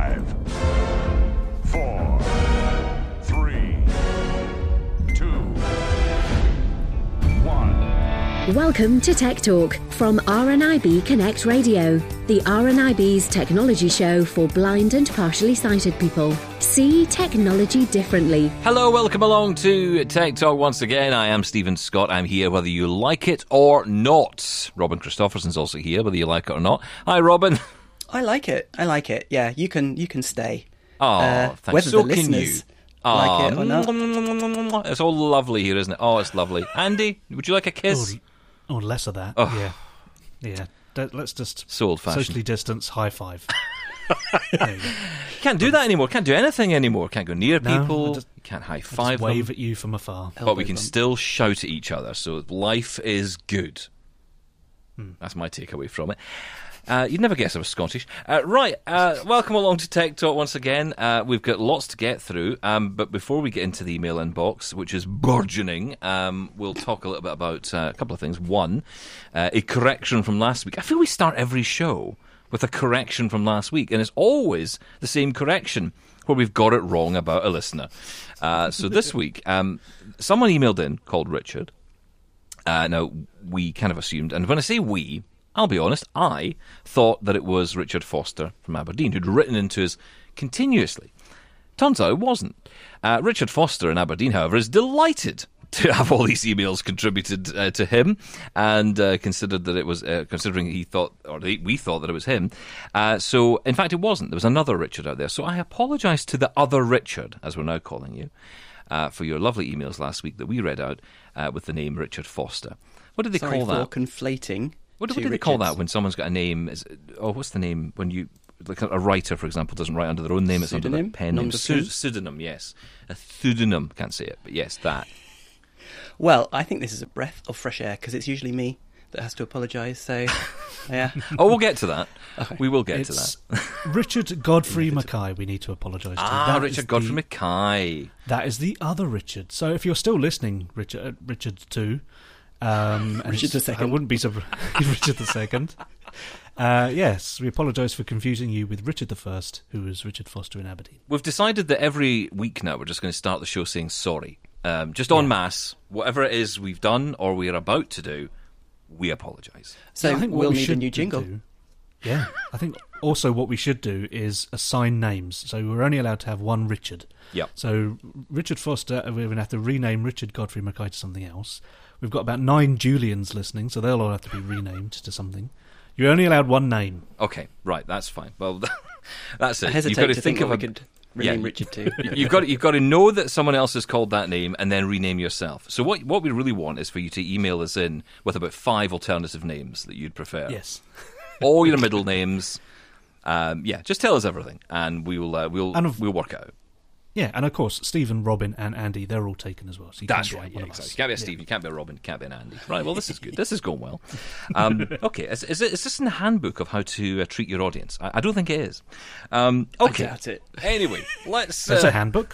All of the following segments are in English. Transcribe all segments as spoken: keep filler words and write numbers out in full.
Five, four, three, two, one. Welcome to Tech Talk from R N I B Connect Radio, the R N I B's technology show for blind and partially sighted people. See technology differently. Hello, welcome along to Tech Talk once again. I am Stephen Scott. I'm here whether you like it or not. Robin Christopherson's also here, whether you like it or not. Hi, Robin. I like it. I like it. Yeah, you can you can stay. Oh, uh, thanks. Whether So the can you. listeners like it or not. It's all lovely here, isn't it? Oh, it's lovely. Andy, would you like a kiss? Oh, oh less of that. Oh. Yeah. Yeah. Don't- Let's just So old-fashioned. socially distance high five. There you go. Can't do that anymore. Can't do anything anymore. Can't go near No, people. I just- Can't high I just five wave them. at you from afar. But we Elbow can bump. still shout at each other. So life is good. Hmm. That's my takeaway from it. Uh, you'd never guess I was Scottish. Uh, right, uh, welcome along to Tech Talk once again. Uh, we've got lots to get through, um, but before we get into the email inbox, which is burgeoning, um, we'll talk a little bit about uh, a couple of things. One, uh, a correction from last week. I feel we start every show with a correction from last week, and it's always the same correction where we've got it wrong about a listener. Uh, so this week, um, someone emailed in called Richard. Uh, now, we kind of assumed, and when I say we, I'll be honest, I thought that it was Richard Foster from Aberdeen who'd written into us continuously. Turns out it wasn't. Uh, Richard Foster in Aberdeen, however, is delighted to have all these emails contributed uh, to him, and uh, considered that it was, uh, considering he thought, or they, we thought that it was him. Uh, so, in fact, it wasn't. There was another Richard out there. So I apologise to the other Richard, as we're now calling you, uh, for your lovely emails last week that we read out uh, with the name Richard Foster. What did they Sorry call for that? conflating. What, what two do they call Richards. that when someone's got a name? Is, oh, what's the name when you, like a writer, for example, doesn't write under their own name? It's under their Pseudonym? pen name. Nom de Pseu- plume? Pseudonym, yes, a pseudonym. Can't say it, but yes, that. Well, I think this is a breath of fresh air because it's usually me that has to apologise. So, yeah. Oh, we'll get to that. Okay. We will get It's to that. Richard Godfrey Mackay we need to apologise to. Ah, That Richard is Godfrey the- Mackay. That is the other Richard. So if you're still listening, Richard, uh, Richard two, um, and Richard the it's- second. I wouldn't be surprised. Richard the second. Uh, yes, we apologise for confusing you with Richard the first, who was Richard Foster in Aberdeen. We've decided that every week now we're just going to start the show saying sorry. Um, just en Yeah. masse, whatever it is we've done or we are about to do, we apologise. So Yeah, I think what we'll we need a should new jingle. do- yeah, I think also what we should do is assign names. So we're only allowed to have one Richard. Yep. So Richard Foster, we're going to have to rename Richard Godfrey Mackay to something else. We've got about nine Julians listening, so they'll all have to be renamed to something. You're only allowed one name. Okay, right, that's fine. Well, that's I it. hesitate You've got to to think think of what a, we could rename Yeah, Richard to. You've got you've got to know that someone else has called that name and then rename yourself. So what what we really want is for you to email us in with about five alternative names that you'd prefer. Yes. All your middle names. Um, yeah, just tell us everything, and we'll uh, we'll And of- we'll work it out. Yeah, and of course, Stephen, Robin, and Andy, they're all taken as well. So you That's can't right. get one Yeah, of exactly. us. You can't be a Yeah. Steve. You can't be a Robin. You can't be an Andy. Right. Well, this is good. This is going well. Um, okay. Is, is, it, is this in the handbook of how to uh, treat your audience? I, I don't think it is. Um, okay. I doubt it. Anyway, let's. There's uh, a handbook.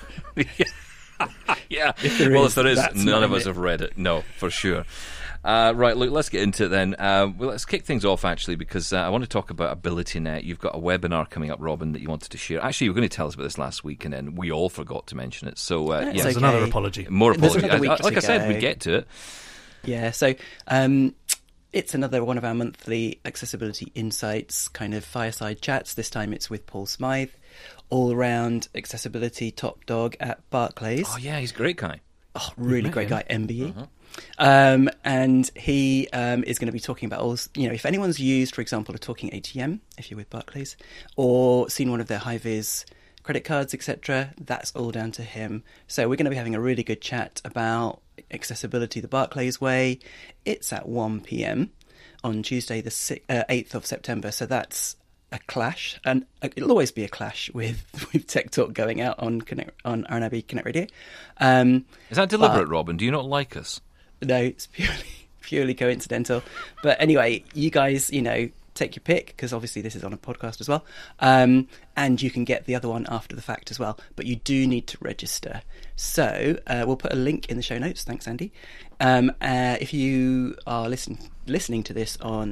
yeah. there well, is, if there is, that's none of not us it. have read it. No, for sure. Uh, right, look, let's get into it then. Uh, well, let's kick things off, actually, because uh, I want to talk about AbilityNet. You've got a webinar coming up, Robin, that you wanted to share. Actually, you were going to tell us about this last week, and then we all forgot to mention it. So, uh, That's yeah, There's okay. another apology. more There's apologies. another week I- like to I said, go. we'd get to it. Yeah, so um, it's another one of our monthly accessibility insights kind of fireside chats. This time it's with Paul Smythe, all-round accessibility top dog at Barclays. Oh, yeah, he's a great guy. Oh, really met great him. guy, M B E. Um, and he um, is going to be talking about all, you know, if anyone's used, for example, a talking A T M, if you're with Barclays, or seen one of their high-vis credit cards, et cetera, that's all down to him. So we're going to be having a really good chat about accessibility the Barclays way. It's at one p.m. on Tuesday, the sixth, uh, eighth of September. So that's a clash, and it'll always be a clash with, with Tech Talk going out on Connect, on R N I B Connect Radio. Um, Is that deliberate, but- Robin? Do you not like us? No, it's purely purely coincidental. But anyway, you guys, you know, take your pick, because obviously this is on a podcast as well. Um, and you can get the other one after the fact as well. But you do need to register. So uh, we'll put a link in the show notes. Thanks, Andy. Um, uh, if you are listen, listening to this on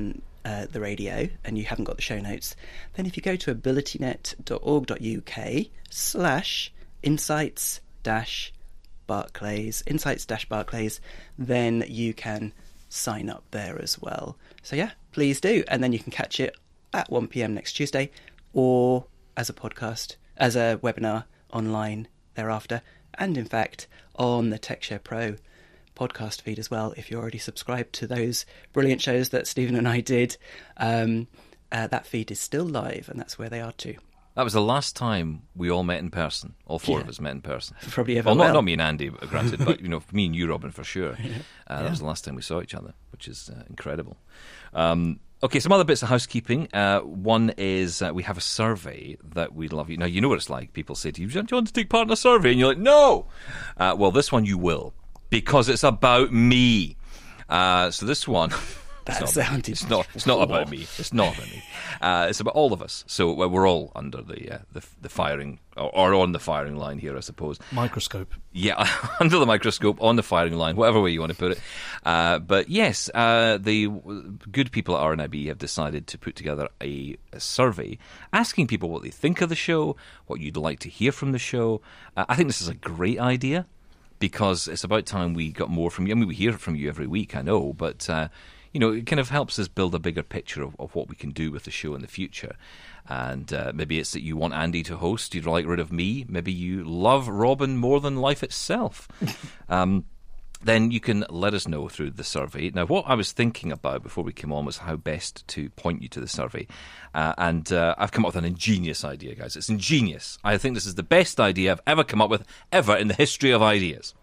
uh, the radio and you haven't got the show notes, then if you go to abilitynet.org.uk slash insights dash Barclays, insights dash Barclays, then you can sign up there as well. So yeah, please do. And then you can catch it at one p.m. next Tuesday, or as a podcast, as a webinar online thereafter, and in fact on the TechShare Pro podcast feed as well. If you're already subscribed to those brilliant shows that Stephen and I did, um, uh, that feed is still live, and that's where they are too. That was the last time we all met in person. All four Yeah. of us met in person. Probably ever Well, not, will. not me and Andy, granted, but you know, me and you, Robin, for sure. Yeah. Uh, that was the last time we saw each other, which is uh, incredible. Um, okay, some other bits of housekeeping. Uh, one is uh, we have a survey that we'd love you. Now, you know what it's like. People say to you, do you want to take part in a survey? And you're like, no! Uh, well, this one you will, because it's about me. Uh, so this one... That it's not, sounded it's not. It's not about me. It's not about me. Uh, it's about all of us. So uh, we're all under the uh, the, the firing, or, or on the firing line here, I suppose. Microscope. Yeah, under the microscope, on the firing line, whatever way you want to put it. Uh, but yes, uh, the good people at R N I B have decided to put together a, a survey asking people what they think of the show, what you'd like to hear from the show. Uh, I think this is a great idea, because it's about time we got more from you. I mean, we hear from you every week, I know, but... Uh, You know, it kind of helps us build a bigger picture of, of what we can do with the show in the future. And uh, maybe it's that you want Andy to host, you'd like rid of me, maybe you love Robin more than life itself. um, then you can let us know through the survey. Now, what I was thinking about before we came on was how best to point you to the survey. Uh, and uh, I've come up with an ingenious idea, guys. It's ingenious. I think this is the best idea I've ever come up with, ever in the history of ideas.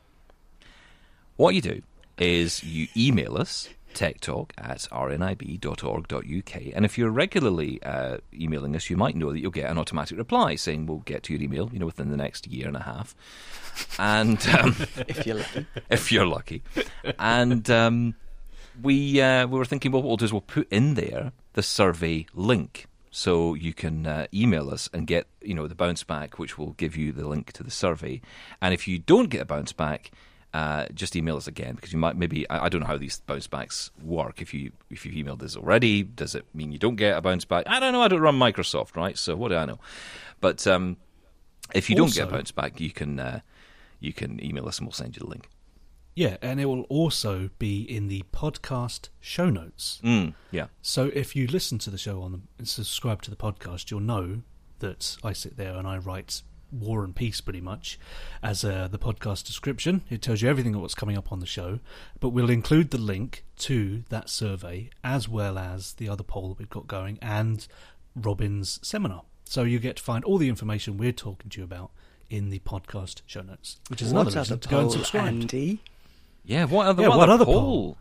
What you do is you email us, techtalk at r n i b dot org dot u k, and if you're regularly uh, emailing us, you might know that you'll get an automatic reply saying we'll get to your email, you know, within the next year and a half, and um, If you're lucky. if you're lucky, and um, we uh, we were thinking, well, what we'll do is we'll put in there the survey link, so you can uh, email us and get, you know, the bounce back, which will give you the link to the survey, and if you don't get a bounce back, Uh, just email us again, because you might maybe I, I don't know how these bounce backs work. If you if you've emailed us already, does it mean you don't get a bounce back? I don't know. I don't run Microsoft, right? So what do I know? But um, if you don't Also- get a bounce back, you can uh, you can email us and we'll send you the link. Yeah, and it will also be in the podcast show notes. Mm, yeah. So if you listen to the show on the, and subscribe to the podcast, you'll know that I sit there and I write War and Peace pretty much as uh, the podcast description. It tells you everything of what's coming up on the show, but we'll include the link to that survey as well as the other poll that we've got going and Robin's seminar. So you get to find all the information we're talking to you about in the podcast show notes, which is another What reason other to go and poll, subscribe. Andy? Yeah, what other, Yeah, what what other other poll?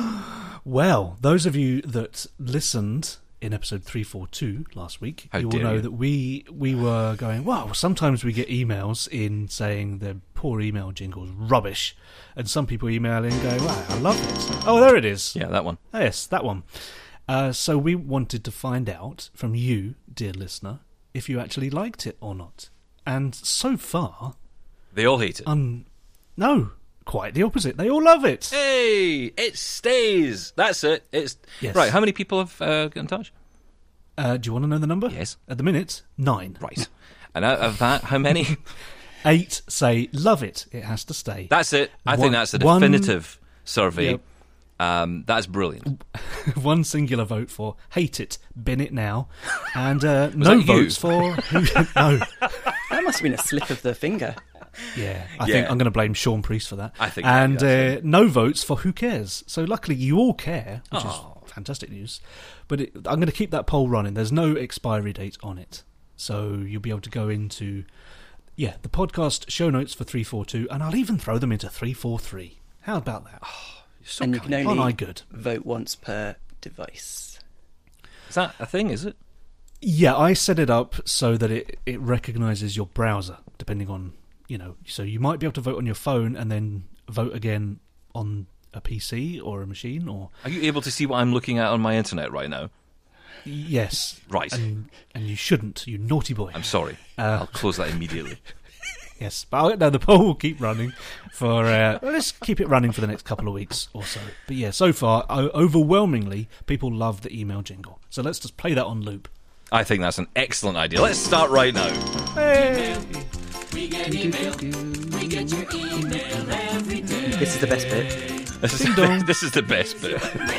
Well, those of you that listened in episode three forty-two last week, How you will dare know you. that we we were going, wow, sometimes we get emails in saying the poor email jingle's rubbish, and some people email in going, wow, I love it. Oh, there it is. Yeah, that one. Oh, yes, that one. Uh, so we wanted to find out from you, dear listener, if you actually liked it or not. And so far, They all hate it. um, no, quite the opposite. They all love it. Hey, it stays. That's it. It's Yes. right. How many people have uh, got in touch? Uh, do you want to know the number? Yes. At the minute, nine. Right. And out of that, how many? Eight say love it. It has to stay. That's it. I One- think that's a one- definitive survey. Yep. Um, that's brilliant. One singular vote for hate it, bin it now, and uh, no that you? votes for who, no. That must have been a slip of the finger. Yeah, I Yeah. think I'm going to blame Sean Priest for that. I think and maybe uh, no votes for who cares. So luckily you all care, which Oh. is fantastic news. But it, I'm going to keep that poll running. There's no expiry date on it, so you'll be able to go into yeah the podcast show notes for three forty-two, and I'll even throw them into three forty-three. How about that? So and you can kind. Aren't only I good? vote once per device. Is that a thing? Is it? Yeah, I set it up so that it, it recognises your browser, depending on, you know, so you might be able to vote on your phone and then vote again on a P C or a machine, or... Are you able to see what I'm looking at on my internet right now? Yes. Right. And, and you shouldn't, you naughty boy. I'm sorry. Uh, I'll close that immediately. Yes, but I'll, no, the poll will keep running for. Uh, well, let's keep it running for the next couple of weeks or so. But yeah, so far, o- overwhelmingly, people love the email jingle. So let's just play that on loop. I think that's an excellent idea. Let's start right now. Hey! We get email. We get your email every day. This is the best bit. This Ding is, dong. this is the best bit.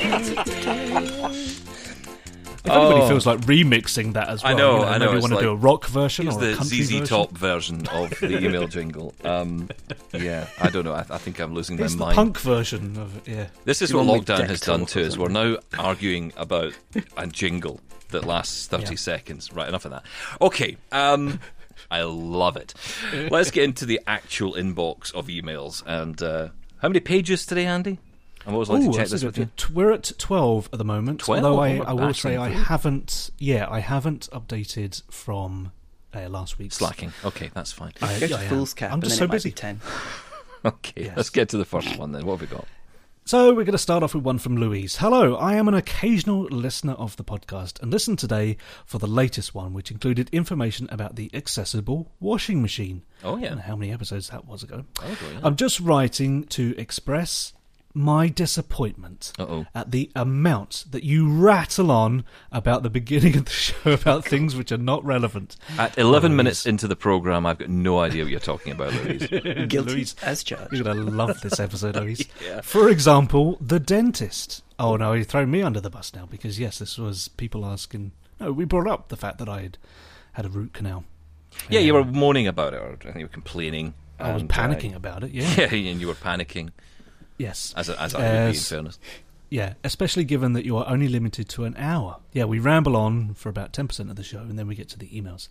If anybody Oh. feels like remixing that as well, I know, you know, I know, maybe it's want to like- do a rock version Here's or a the country Z Z version. Top version of the email jingle. Um, yeah, I don't know. I, I think I'm losing It's my the mind. punk version of it, yeah. This is Do you what want with lockdown Deck has done Talk to or us. We're now arguing about a jingle that lasts thirty Yeah. seconds. Right, enough of that. Okay, um, I love it. Let's get into the actual inbox of emails. And uh, how many pages today, Andy? I always like Ooh, to check that's this a with good- you. t- We're at twelve at the moment. twelve? Although I, Oh, we're I will battling say I through. haven't. Yeah, I haven't updated from uh, last week's. Slacking. Okay, that's fine. I, Go to I am. Fool's Cap, I'm and just then so it might busy. be ten. Okay, Yes. let's get to the first one then. What have we got? So we're going to start off with one from Louise. Hello, I am an occasional listener of the podcast and listened today for the latest one, which included information about the accessible washing machine. Oh, yeah. I don't know how many episodes that was ago. Oh, yeah. I'm just writing to express my disappointment Uh-oh. at the amount that you rattle on about the beginning of the show about things which are not relevant. At eleven Louise. minutes into the programme, I've got no idea what you're talking about, Louise. Guilty Louise, as charged. you're going to love this episode, Louise. Yeah. For example, the dentist. Oh, no, you throw me under the bus now because, yes, this was people asking. No, we brought up the fact that I had had a root canal. Yeah, you Um, were moaning about it, or I think you were complaining. I was and, uh, panicking about it, yeah. Yeah, and you were panicking, Yes. as, as I would be, in Yes. fairness. Yeah, especially given that you are only limited to an hour. Yeah, we ramble on for about ten percent of the show, and then we get to the emails.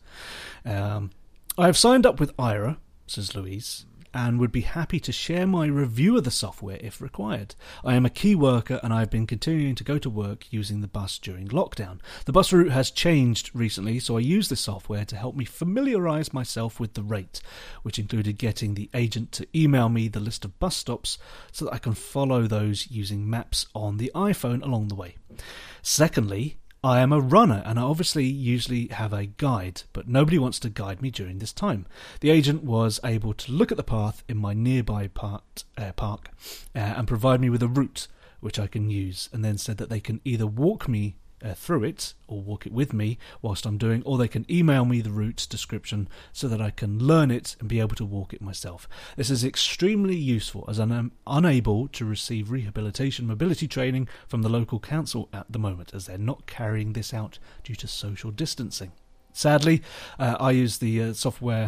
Um, I have signed up with Ira, says Louise, and would be happy to share my review of the software if required. I am a key worker, and I have been continuing to go to work using the bus during lockdown. The bus route has changed recently, so I use this software to help me familiarise myself with the rate, which included getting the agent to email me the list of bus stops so that I can follow those using maps on the iPhone along the way. Secondly, I am a runner and I obviously usually have a guide, but nobody wants to guide me during this time. The agent was able to look at the path in my nearby part, uh, park uh, and provide me with a route which I can use, and then said that they can either walk me uh, through it or walk it with me whilst I'm doing, or they can email me the route description so that I can learn it and be able to walk it myself. This is extremely useful as I am unable to receive rehabilitation mobility training from the local council at the moment, as they're not carrying this out due to social distancing. Sadly, uh, I use the uh, software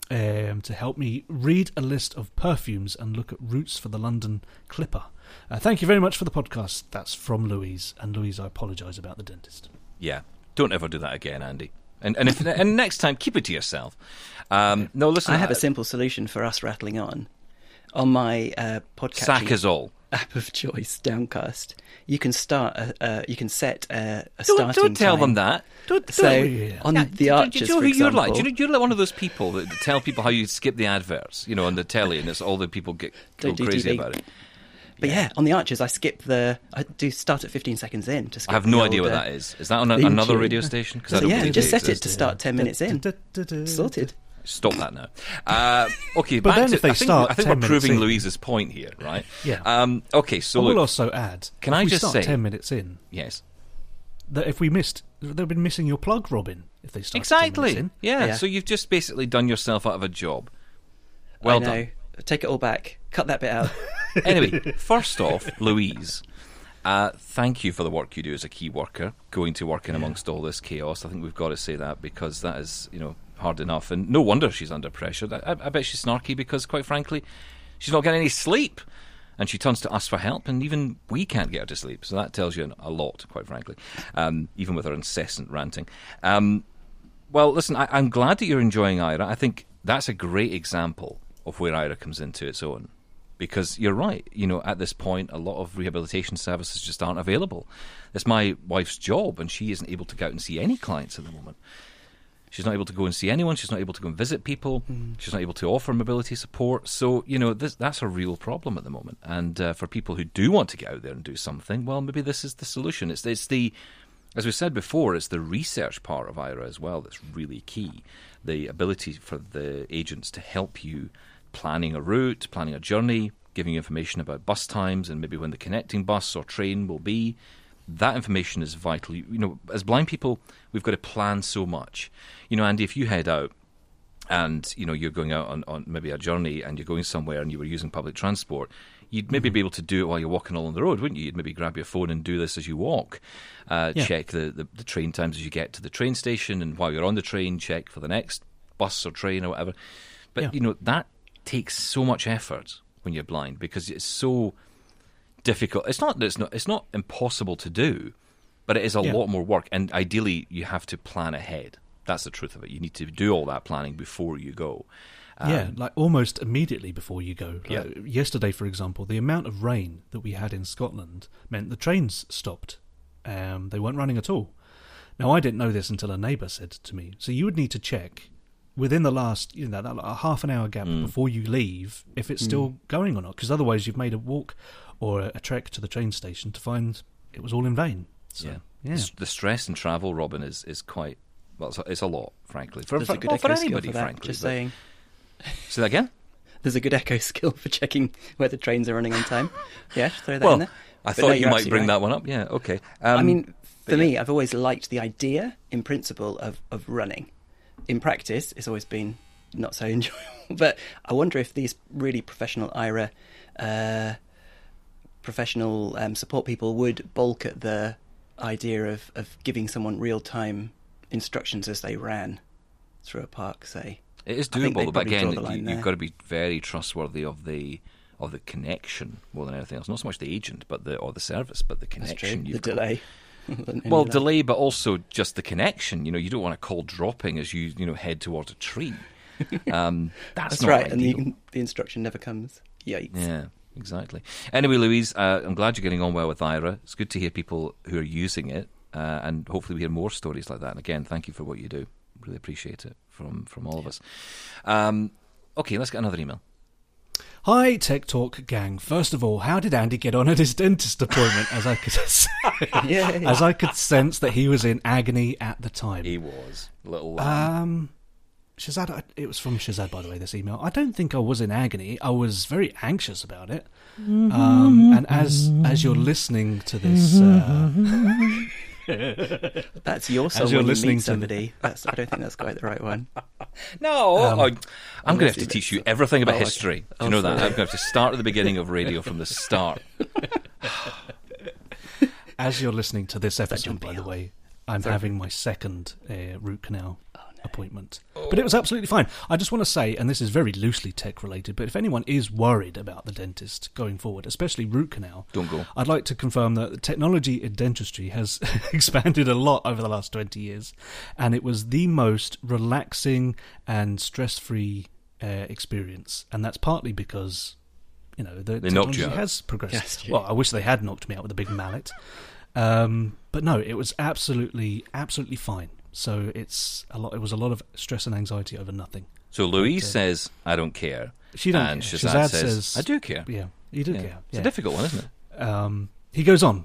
um, to help me read a list of perfumes and look at routes for the London Clipper. Uh, thank you very much for the podcast. That's from Louise. And Louise, I apologise about the dentist. Yeah, don't ever do that again, Andy. And and if and next time, keep it to yourself. Um, no, listen. I have a simple solution for us rattling on. On my uh, podcasting sack is all. app of choice, Downcast, you can start. A, uh, you can set a, a Don't, starting don't tell time. them that. Don't, So don't. yeah. on Yeah, the do- do Archers, you know for who you're example, like? Do you know, you're like one of those people that tell people how you skip the adverts, you know, on the telly, and it's all the people get go Don't do crazy T V. about it. But yeah, on the Archers, I skip the. I do start at fifteen seconds in to skip. I have no the idea old, what uh, that is. Is that on a, theme another tune. radio station? 'Cause I So don't yeah, believe just they set it exist. to start ten minutes in. Sorted. Stop that now. Uh, okay, But back then to, if they I think, start I think ten we're minutes proving in- Louise's point here, right? Yeah. Um, okay, so I will look, also add, Can if I we just start say- ten minutes in, yes, that if we missed, they've been missing your plug, Robin, if they start ten exactly. minutes in. Yeah. Yeah. So you've just basically done yourself out of a job. Well I know. done. Take it all back. Cut that bit out. Anyway, first off, Louise, uh, thank you for the work you do as a key worker, going to work in amongst all this chaos. I think we've got to say that, because that is, you know, hard enough. And no wonder she's under pressure. I, I bet she's snarky because, quite frankly, she's not getting any sleep. And she turns to us for help, and even we can't get her to sleep. So that tells you a lot, quite frankly, um, even with her incessant ranting. Um, well, listen, I, I'm glad that you're enjoying Ira. I think that's a great example of where Ira comes into its own. Because you're right, you know, at this point, a lot of rehabilitation services just aren't available. It's my wife's job, and she isn't able to go out and see any clients at the moment. She's not able to go and see anyone. She's not able to go and visit people. Mm. She's not able to offer mobility support. So, you know, this, that's a real problem at the moment. And uh, for people who do want to get out there and do something, well, maybe this is the solution. It's, it's the as we said before, it's the research part of I R A as well that's really key. The ability for the agents to help you planning a route, planning a journey, giving you information about bus times and maybe when the connecting bus or train will be. That information is vital. You know, as blind people, we've got to plan so much. You know, Andy, if you head out and, you know, you're going out on, on maybe a journey and you're going somewhere and you were using public transport, you'd maybe Mm-hmm. be able to do it while you're walking along the road, wouldn't you? You'd maybe grab your phone and do this as you walk. Uh, Yeah. Check the, the, the train times as you get to the train station, and while you're on the train, check for the next bus or train or whatever. But, Yeah. you know, that takes so much effort when you're blind because it's so difficult. It's not that it's not, it's not impossible to do, but it is a Yeah. lot more work, and ideally you have to plan ahead. That's the truth of it. You need to do all that planning before you go. Yeah, Um, like almost immediately before you go. Like Yeah. Yesterday, for example, the amount of rain that we had in Scotland meant the trains stopped. Um, they weren't running at all. Now, I didn't know this until a neighbour said to me. So you would need to check within the last, you know, that, a half an hour gap Mm. before you leave if it's still going or not. Because otherwise you've made a walk or a, a trek to the train station to find it was all in vain. So, yeah. yeah. The, s- the stress in travel, Robin, is, is quite, well, it's a, it's a lot, frankly. For, There's for, a good well, for echo skill anybody, for that. frankly. Just but- saying. Say that again? There's a good echo skill for checking whether trains are running on time. Yeah, just throw that Well, in there. I But thought no, you you're might absolutely bring right. that one up. Yeah, okay. Um, I mean, for but me, yeah. I've always liked the idea, in principle, of, of running. In practice, it's always been not so enjoyable. But I wonder if these really professional I R A, uh, professional um, support people would balk at the idea of, of giving someone real-time instructions as they ran through a park, say. It is I think they'd doable, but probably again, draw the line you, there. you've got to be very trustworthy of the of the connection more than anything else. Not so much the agent, but the or the service, but the That's true. connection. The you've got. delay. Well, delay, but also just the connection. You know, you don't want a call dropping as you you know head towards a tree. Um, that's, That's not right, ideal. and the, the instruction never comes. Yikes. Yeah, exactly. Anyway, Louise, uh, I'm glad you're getting on well with I R A. It's good to hear people who are using it, uh, and hopefully we hear more stories like that. And again, thank you for what you do. Really appreciate it from, from all of us. Um, okay, let's get another email. Hi, Tech Talk gang. First of all, how did Andy get on at his dentist appointment? As I could, Yeah, yeah. as I could sense that he was in agony at the time. He was little. lamb. Um, Shazad, I- it was from Shazad, by the way. This email. I don't think I was in agony. I was very anxious about it. Um, and as as you're listening to this, uh, That's your song As you're when you listening meet to- somebody. That's, I don't think that's quite the right one. No, Um, I, I'm going to unless have to you teach get you everything about Oh, okay. history. Do Oh, you know that? sorry. I'm going to have to start at the beginning of radio from the start. as you're listening to this episode, John by the Peel? way, I'm Sorry. having my second uh, root canal Oh, appointment. But it was absolutely fine. I just want to say, and this is very loosely tech related, but if anyone is worried about the dentist going forward, especially root canal, Don't go. I'd like to confirm that the technology in dentistry has expanded a lot over the last twenty years, and it was the most relaxing and stress-free uh, experience. And that's partly because, you know, the They knocked technology you out. has progressed. Yes, yeah. Well, I wish they had knocked me out with a big mallet. Um, but no, it was absolutely, absolutely fine. So it's a lot. It was a lot of stress and anxiety over nothing. So Louise But, uh, says, I don't care. She don't and care. Shazad, Shazad says, says- I do care. Yeah, you do Yeah. care. It's Yeah. a difficult one, isn't it? Um, he goes on.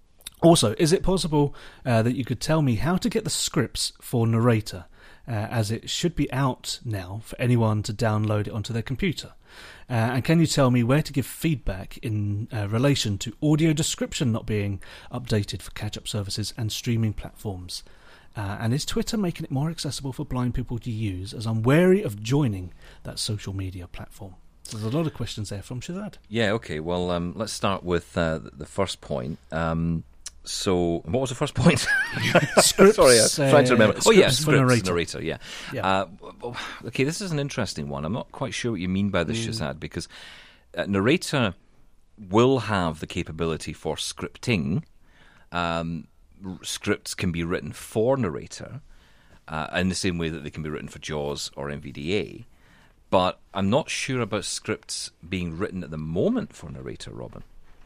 Also, is it possible uh, that you could tell me how to get the scripts for Narrator, uh, as it should be out now for anyone to download it onto their computer? Uh, and can you tell me where to give feedback in uh, relation to audio description not being updated for catch-up services and streaming platforms? Uh, and is Twitter making it more accessible for blind people to use, as I'm wary of joining that social media platform? So there's a lot of questions there from Shazad. Yeah, okay. Well, um, let's start with uh, the first point. Um, so, what was the first point? Scripts, Sorry, I'm trying to uh, remember. Oh, yeah, scripts for scripts, narrator. narrator. yeah. Yeah. Uh, w- w- okay, this is an interesting one. I'm not quite sure what you mean by this, Shazad, because uh, narrator will have the capability for scripting. Um, r- scripts can be written for narrator uh, in the same way that they can be written for JAWS or N V D A. But I'm not sure about scripts being written at the moment for narrator, Robin.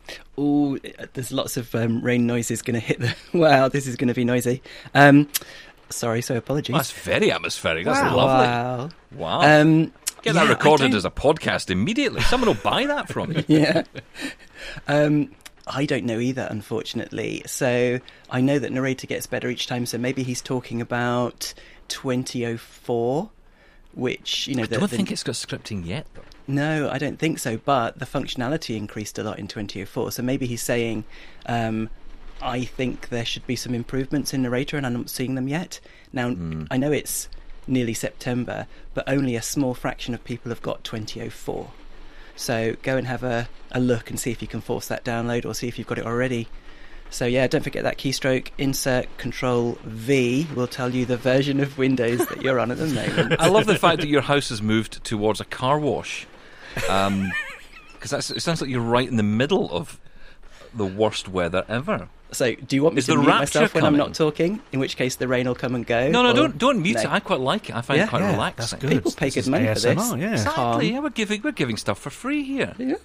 Oh, there's lots of um, rain noises going to hit the... Wow, this is going to be noisy. Um, sorry, so apologies. That's very atmospheric. That's wow. lovely. Wow. Wow. Um, Get yeah, that I recorded don't- as a podcast immediately. Someone will buy that from you. Yeah. Um, I don't know either, unfortunately. So I know that narrator gets better each time, so maybe he's talking about twenty oh four, which, you know... I the, don't the, think it's got scripting yet, though. No, I don't think so, but the functionality increased a lot in twenty oh four, so maybe he's saying, um, I think there should be some improvements in narrator, and I'm not seeing them yet. Now, mm. I know it's nearly September, but only a small fraction of people have got twenty oh four. So go and have a, a look and see if you can force that download, or see if you've got it already. So yeah, don't forget that keystroke. Insert Control V will tell you the version of Windows that you're on at the moment. I love the fact that your house has moved towards a car wash. Um, because that's it sounds like you're right in the middle of the worst weather ever. So, do you want me Is to the mute rapture myself when coming? I'm not talking? In which case, the rain will come and go. No, no, or... don't don't mute no. it. I quite like it. I find Yeah, it quite yeah, relaxing. That's good. People pay This good is money A for S M R, this. yeah. Exactly. Calm. Yeah, we're giving we're giving stuff for free here. Yeah.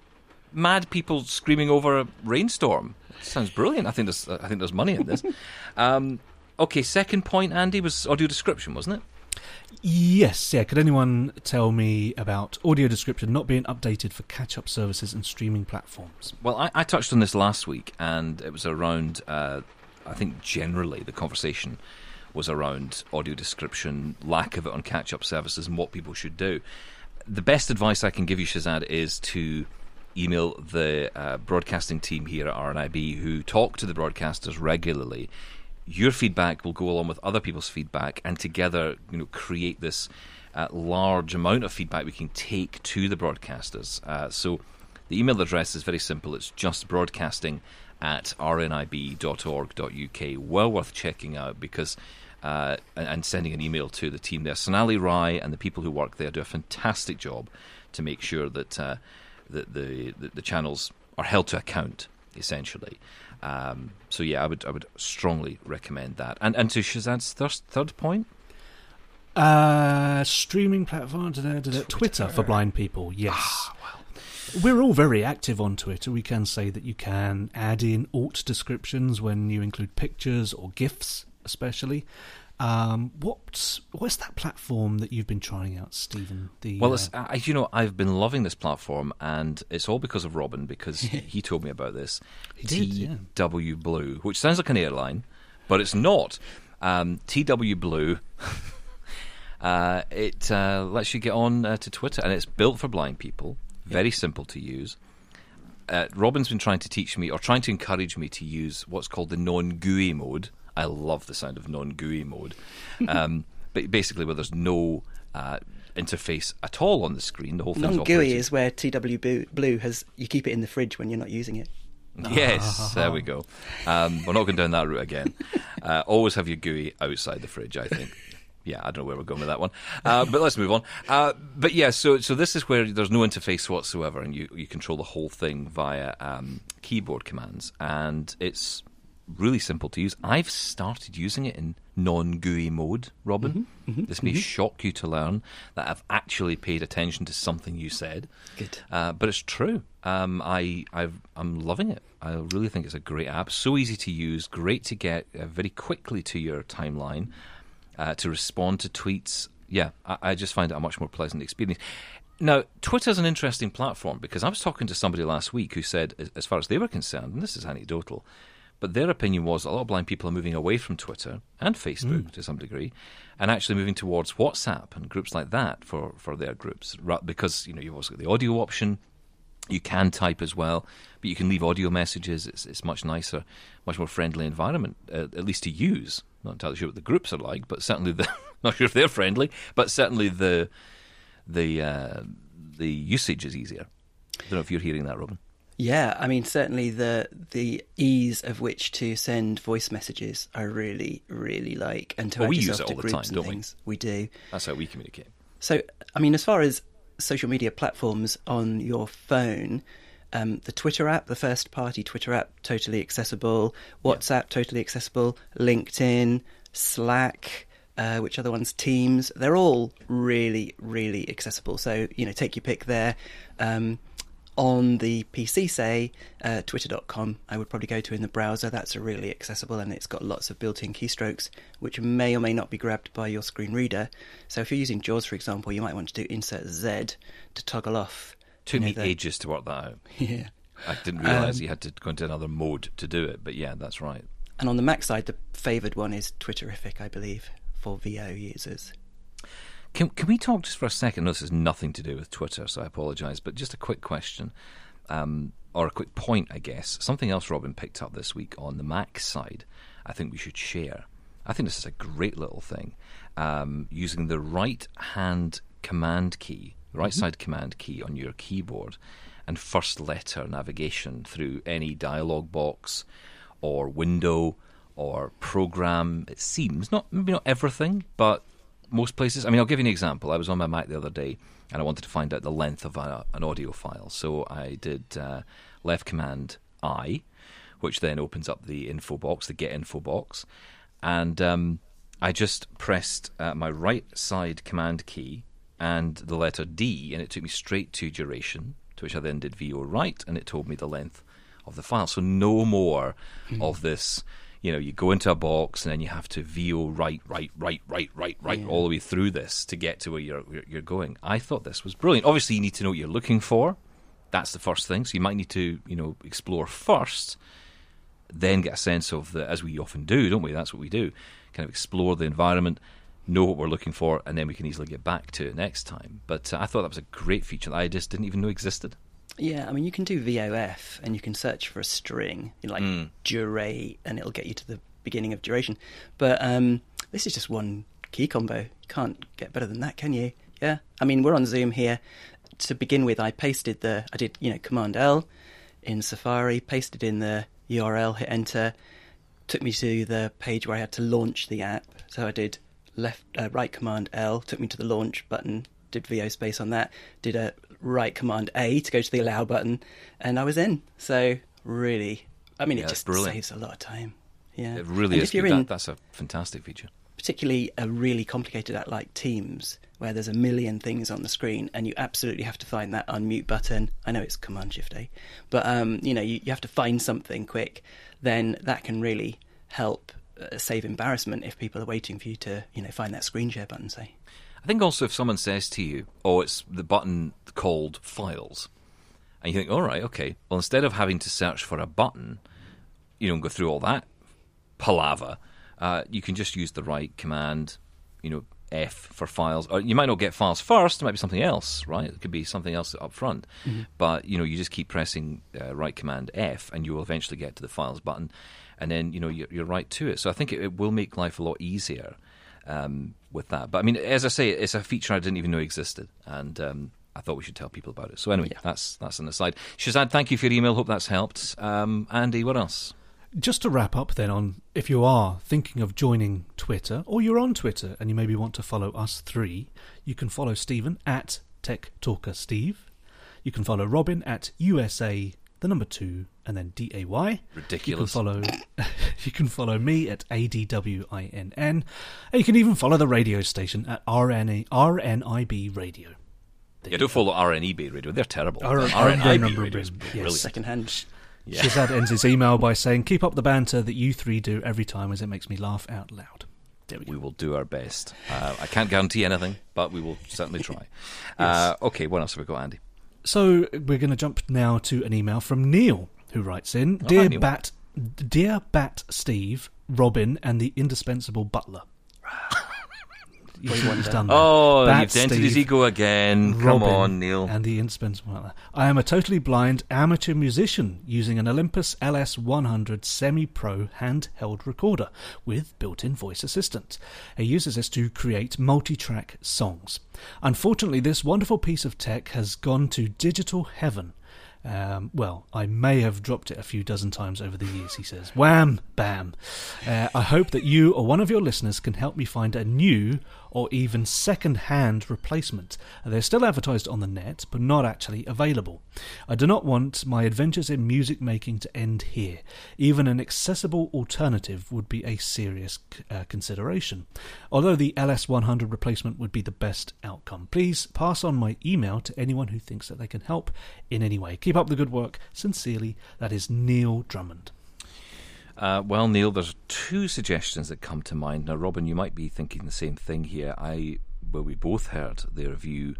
Mad people screaming over a rainstorm. Sounds brilliant. I think there's I think there's money in this. um, okay, second point, Andy, was audio description, wasn't it? Yes, yeah. Could anyone tell me about audio description not being updated for catch-up services and streaming platforms? Well, I, I touched on this last week, and it was around, uh, I think generally the conversation was around audio description, lack of it on catch-up services, and what people should do. The best advice I can give you, Shazad, is to email the uh, broadcasting team here at R N I B, who talk to the broadcasters regularly. Your feedback will go along with other people's feedback, and together, you know, create this uh, large amount of feedback we can take to the broadcasters. Uh, so the email address is very simple. It's just broadcasting at r n i b dot org dot u k. Well worth checking out, because uh, and, and sending an email to the team there. Sonali Rai and the people who work there do a fantastic job to make sure that uh, the, the, the the channels are held to account, essentially. Um, so yeah, I would I would strongly recommend that. And and to Shazad's third, third point, uh, streaming platform, da, da, da, da, Twitter for blind people. Yes, ah, well. We're all very active on Twitter. We can say that you can add in alt descriptions when you include pictures or GIFs, especially. Um, what's what's that platform that you've been trying out, Stephen? The, well, uh, it's, uh, you know, I've been loving this platform, and it's all because of Robin, because he told me about this. He did, yeah. T W Blue, which sounds like an airline, but it's not. Um, T W Blue, uh, it uh, lets you get on uh, to Twitter, and it's built for blind people. Very yeah. simple to use. Uh, Robin's been trying to teach me, or trying to encourage me to use what's called the non-G U I mode. I love the sound of non-G U I mode. Um, but basically, where there's no uh, interface at all on the screen, the whole thing's non-G U I operating. is where T W Blue has, you keep it in the fridge when you're not using it. Yes, there we go. Um, we're not going down that route again. Uh, always have your G U I outside the fridge, I think. Yeah, I don't know where we're going with that one. Uh, but let's move on. Uh, but yeah, so so this is where there's no interface whatsoever, and you, you control the whole thing via um, keyboard commands. And it's really simple to use. I've started using it in non-G U I mode, Robin. Mm-hmm, mm-hmm, this may mm-hmm. shock you to learn that I've actually paid attention to something you said. Good. Uh, but it's true. Um, I, I've, I'm loving it. I really think it's a great app. So easy to use, great to get uh, very quickly to your timeline, uh, to respond to tweets. Yeah, I, I just find it a much more pleasant experience. Now, Twitter's an interesting platform, because I was talking to somebody last week who said, as, as far as they were concerned, and this is anecdotal, but their opinion was a lot of blind people are moving away from Twitter and Facebook mm. to some degree, and actually moving towards WhatsApp and groups like that for, for their groups. Because, you know, you've also got the audio option. You can type as well, but you can leave audio messages. It's it's much nicer, much more friendly environment, uh, at least to use. Not entirely sure what the groups are like, but certainly the not sure if they're friendly, but certainly the the uh, the usage is easier. I don't know if you're hearing that, Robin. Yeah, I mean, certainly the the ease of which to send voice messages I really, really like, and to well, add we yourself use it to all the groups time, and don't things. We? we do. That's how we communicate. So, I mean, as far as social media platforms on your phone, um, the Twitter app, the first-party Twitter app, totally accessible. WhatsApp, yeah. totally accessible. LinkedIn, Slack, uh, which other ones? Teams. They're all really, really accessible. So, you know, take your pick there. Um, on the P C, say, uh, twitter dot com, I would probably go to in the browser. That's really accessible, and it's got lots of built-in keystrokes, which may or may not be grabbed by your screen reader. So if you're using JAWS, for example, you might want to do insert Z to toggle off. Took you know, me the... ages to work that out. Yeah. I didn't realise Um, you had to go into another mode to do it, but yeah, that's right. And on the Mac side, the favoured one is Twitterific, I believe, for V O users. Can can we talk just for a second? No, this has nothing to do with Twitter, so I apologise, but just a quick question, um, or a quick point, I guess. Something else Robin picked up this week on the Mac side, I think we should share. I think this is a great little thing. Um, using the right-hand command key, right side command key on your keyboard, and first letter navigation through any dialog box or window or program. It seems, not maybe not everything, but most places. I mean, I'll give you an example. I was on my Mac the other day and I wanted to find out the length of a, an audio file. So I did uh, left command I, which then opens up the info box, the get info box. And um, I just pressed uh, my right side command key and the letter D, and it took me straight to duration, to which I then did V O right, and it told me the length of the file. So no more mm. of this, you know, you go into a box and then you have to V O right, right, right, right, right, right, yeah. all the way through this to get to where you're, you're going. I thought this was brilliant. Obviously, you need to know what you're looking for. That's the first thing. So you might need to, you know, explore first, then get a sense of the, as we often do, don't we? That's what we do. Kind of explore the environment, know what we're looking for, and then we can easily get back to it next time. But uh, I thought that was a great feature that I just didn't even know existed. Yeah, I mean, you can do V O F, and you can search for a string, you know, like mm. durate, and it'll get you to the beginning of duration. But um, this is just one key combo. You can't get better than that, can you? Yeah. I mean, we're on Zoom here. To begin with, I pasted the, I did, you know, Command L in Safari, pasted in the U R L, hit enter, took me to the page where I had to launch the app. So I did left, uh, right Command L, took me to the launch button, did V O space on that, did a right Command A to go to the allow button, and I was in. So really, I mean, yeah, it just brilliant. saves a lot of time. Yeah, it really and is. If you're good. in, that, that's a fantastic feature. Particularly a really complicated app like Teams, where there's a million things on the screen, and you absolutely have to find that unmute button. I know it's Command Shift A, but um, you know, you, you have to find something quick. Then that can really help uh, save embarrassment if people are waiting for you to, you know, find that screen share button, say. I think also if someone says to you, oh, it's the button called Files, and you think, all right, okay, well, instead of having to search for a button, you don't go through all that palaver, uh, you can just use the right command, you know, F for files. Or you might not get files first, it might be something else, right? It could be something else up front. Mm-hmm. But, you know, you just keep pressing uh, right command F, and you will eventually get to the Files button, and then, you know, you're, you're right to it. So I think it, it will make life a lot easier Um, with that. But I mean, as I say, it's a feature I didn't even know existed, and um, I thought we should tell people about it. So anyway, yeah. that's that's an aside. Shazad, thank you for your email. Hope that's helped. Um, Andy, what else? Just to wrap up then on, if you are thinking of joining Twitter, or you're on Twitter and you maybe want to follow us three, you can follow Stephen at Tech Talker Steve. You can follow Robin at U S A, the number two, and then D A Y. Ridiculous. You can follow, you can follow me at A D W I N N, and you can even follow the radio station at R N A, R N I B Radio. There yeah, don't follow R N E B Radio. They're terrible. R- R N I B R- Radio is brilliant. Yes. Second hand. Yeah. Shazad ends his email by saying, keep up the banter that you three do every time, as it makes me laugh out loud. There we go. We will do our best. Uh, I can't guarantee anything, but we will certainly try. uh, okay, what else have we got, Andy? So we're going to jump now to an email from Neil, who writes in, Oh, Dear hi, Neil. Bat, Dear Bat Steve, Robin, and the indispensable butler. You see what he's done there. Oh, Bat you've dented Steve, his ego again. Come Robin, on, Neil. And the indispensable butler. I am a totally blind amateur musician using an Olympus L S one hundred semi-pro handheld recorder with built-in voice assistant. He uses this to create multi-track songs. Unfortunately, this wonderful piece of tech has gone to digital heaven. Um, well, I may have dropped it a few dozen times over the years, he says. Wham! Bam! Uh, I hope that you or one of your listeners can help me find a new or even second-hand replacement. They're still advertised on the net, but not actually available. I do not want my adventures in music making to end here. Even an accessible alternative would be a serious uh, consideration. Although the L S one hundred replacement would be the best outcome. Please pass on my email to anyone who thinks that they can help in any way. Keep up the good work. Sincerely, that is Neil Drummond. Uh, well, Neil, there's two suggestions that come to mind. Now, Robin, you might be thinking the same thing here. I, well, we both heard the review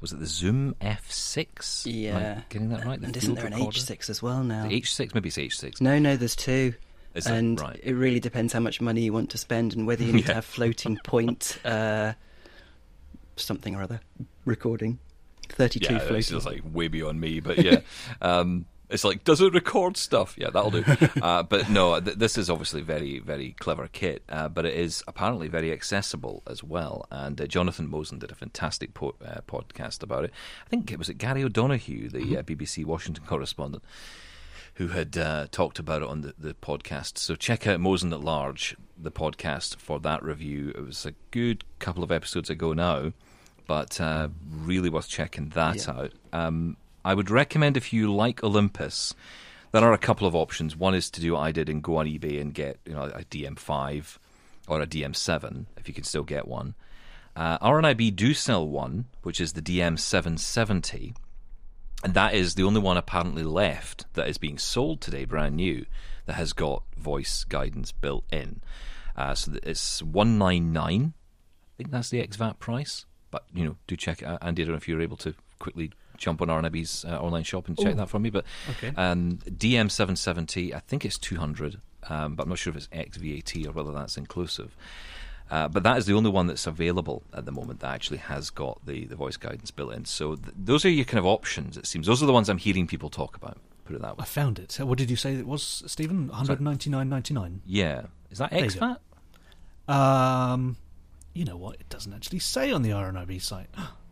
was it the Zoom F six? Yeah. Am I getting that right? The And isn't field there an recorder? H six as well now? The H six? Maybe it's H six. No, no, there's two. Is it? and Right. it really depends how much money you want to spend and whether you need Yeah. to have floating point uh, something or other recording. thirty-two Yeah, floating. it's just like way beyond me, but yeah. um, it's like, does it record stuff? Yeah, that'll do. Uh, but no, th- this is obviously very, very clever kit, uh, but it is apparently very accessible as well. And uh, Jonathan Mosen did a fantastic po- uh, podcast about it. I think it was it Gary O'Donoghue, the mm-hmm. uh, B B C Washington correspondent, who had uh, talked about it on the, the podcast. So check out Mosen at Large, the podcast, for that review. It was a good couple of episodes ago now, but uh, really worth checking that Yeah. out. Um, I would recommend, if you like Olympus, there are a couple of options. One is to do what I did and go on eBay and get, you know, a D M five or a D M seven, if you can still get one. Uh, R N I B do sell one, which is the D M seven seventy, and that is the only one apparently left that is being sold today, brand new, that has got voice guidance built in. Uh, so it's one ninety-nine. I think that's the ex-V A T price. But, you know, do check it out. Andy, I don't know if you're able to quickly jump on R N I B's uh, online shop and check Ooh. that for me. But Okay. um, D M seven seventy, I think it's two hundred, um, but I'm not sure if it's ex-V A T or whether that's inclusive. Uh, but that is the only one that's available at the moment that actually has got the, the voice guidance built in. So th- those are your kind of options, it seems. Those are the ones I'm hearing people talk about, put it that way. I found it. What did you say it was, Stephen? one ninety-nine ninety-nine. Yeah. Is that There you ex-V go. A T? Um, you know what? It doesn't actually say on the R N I B site.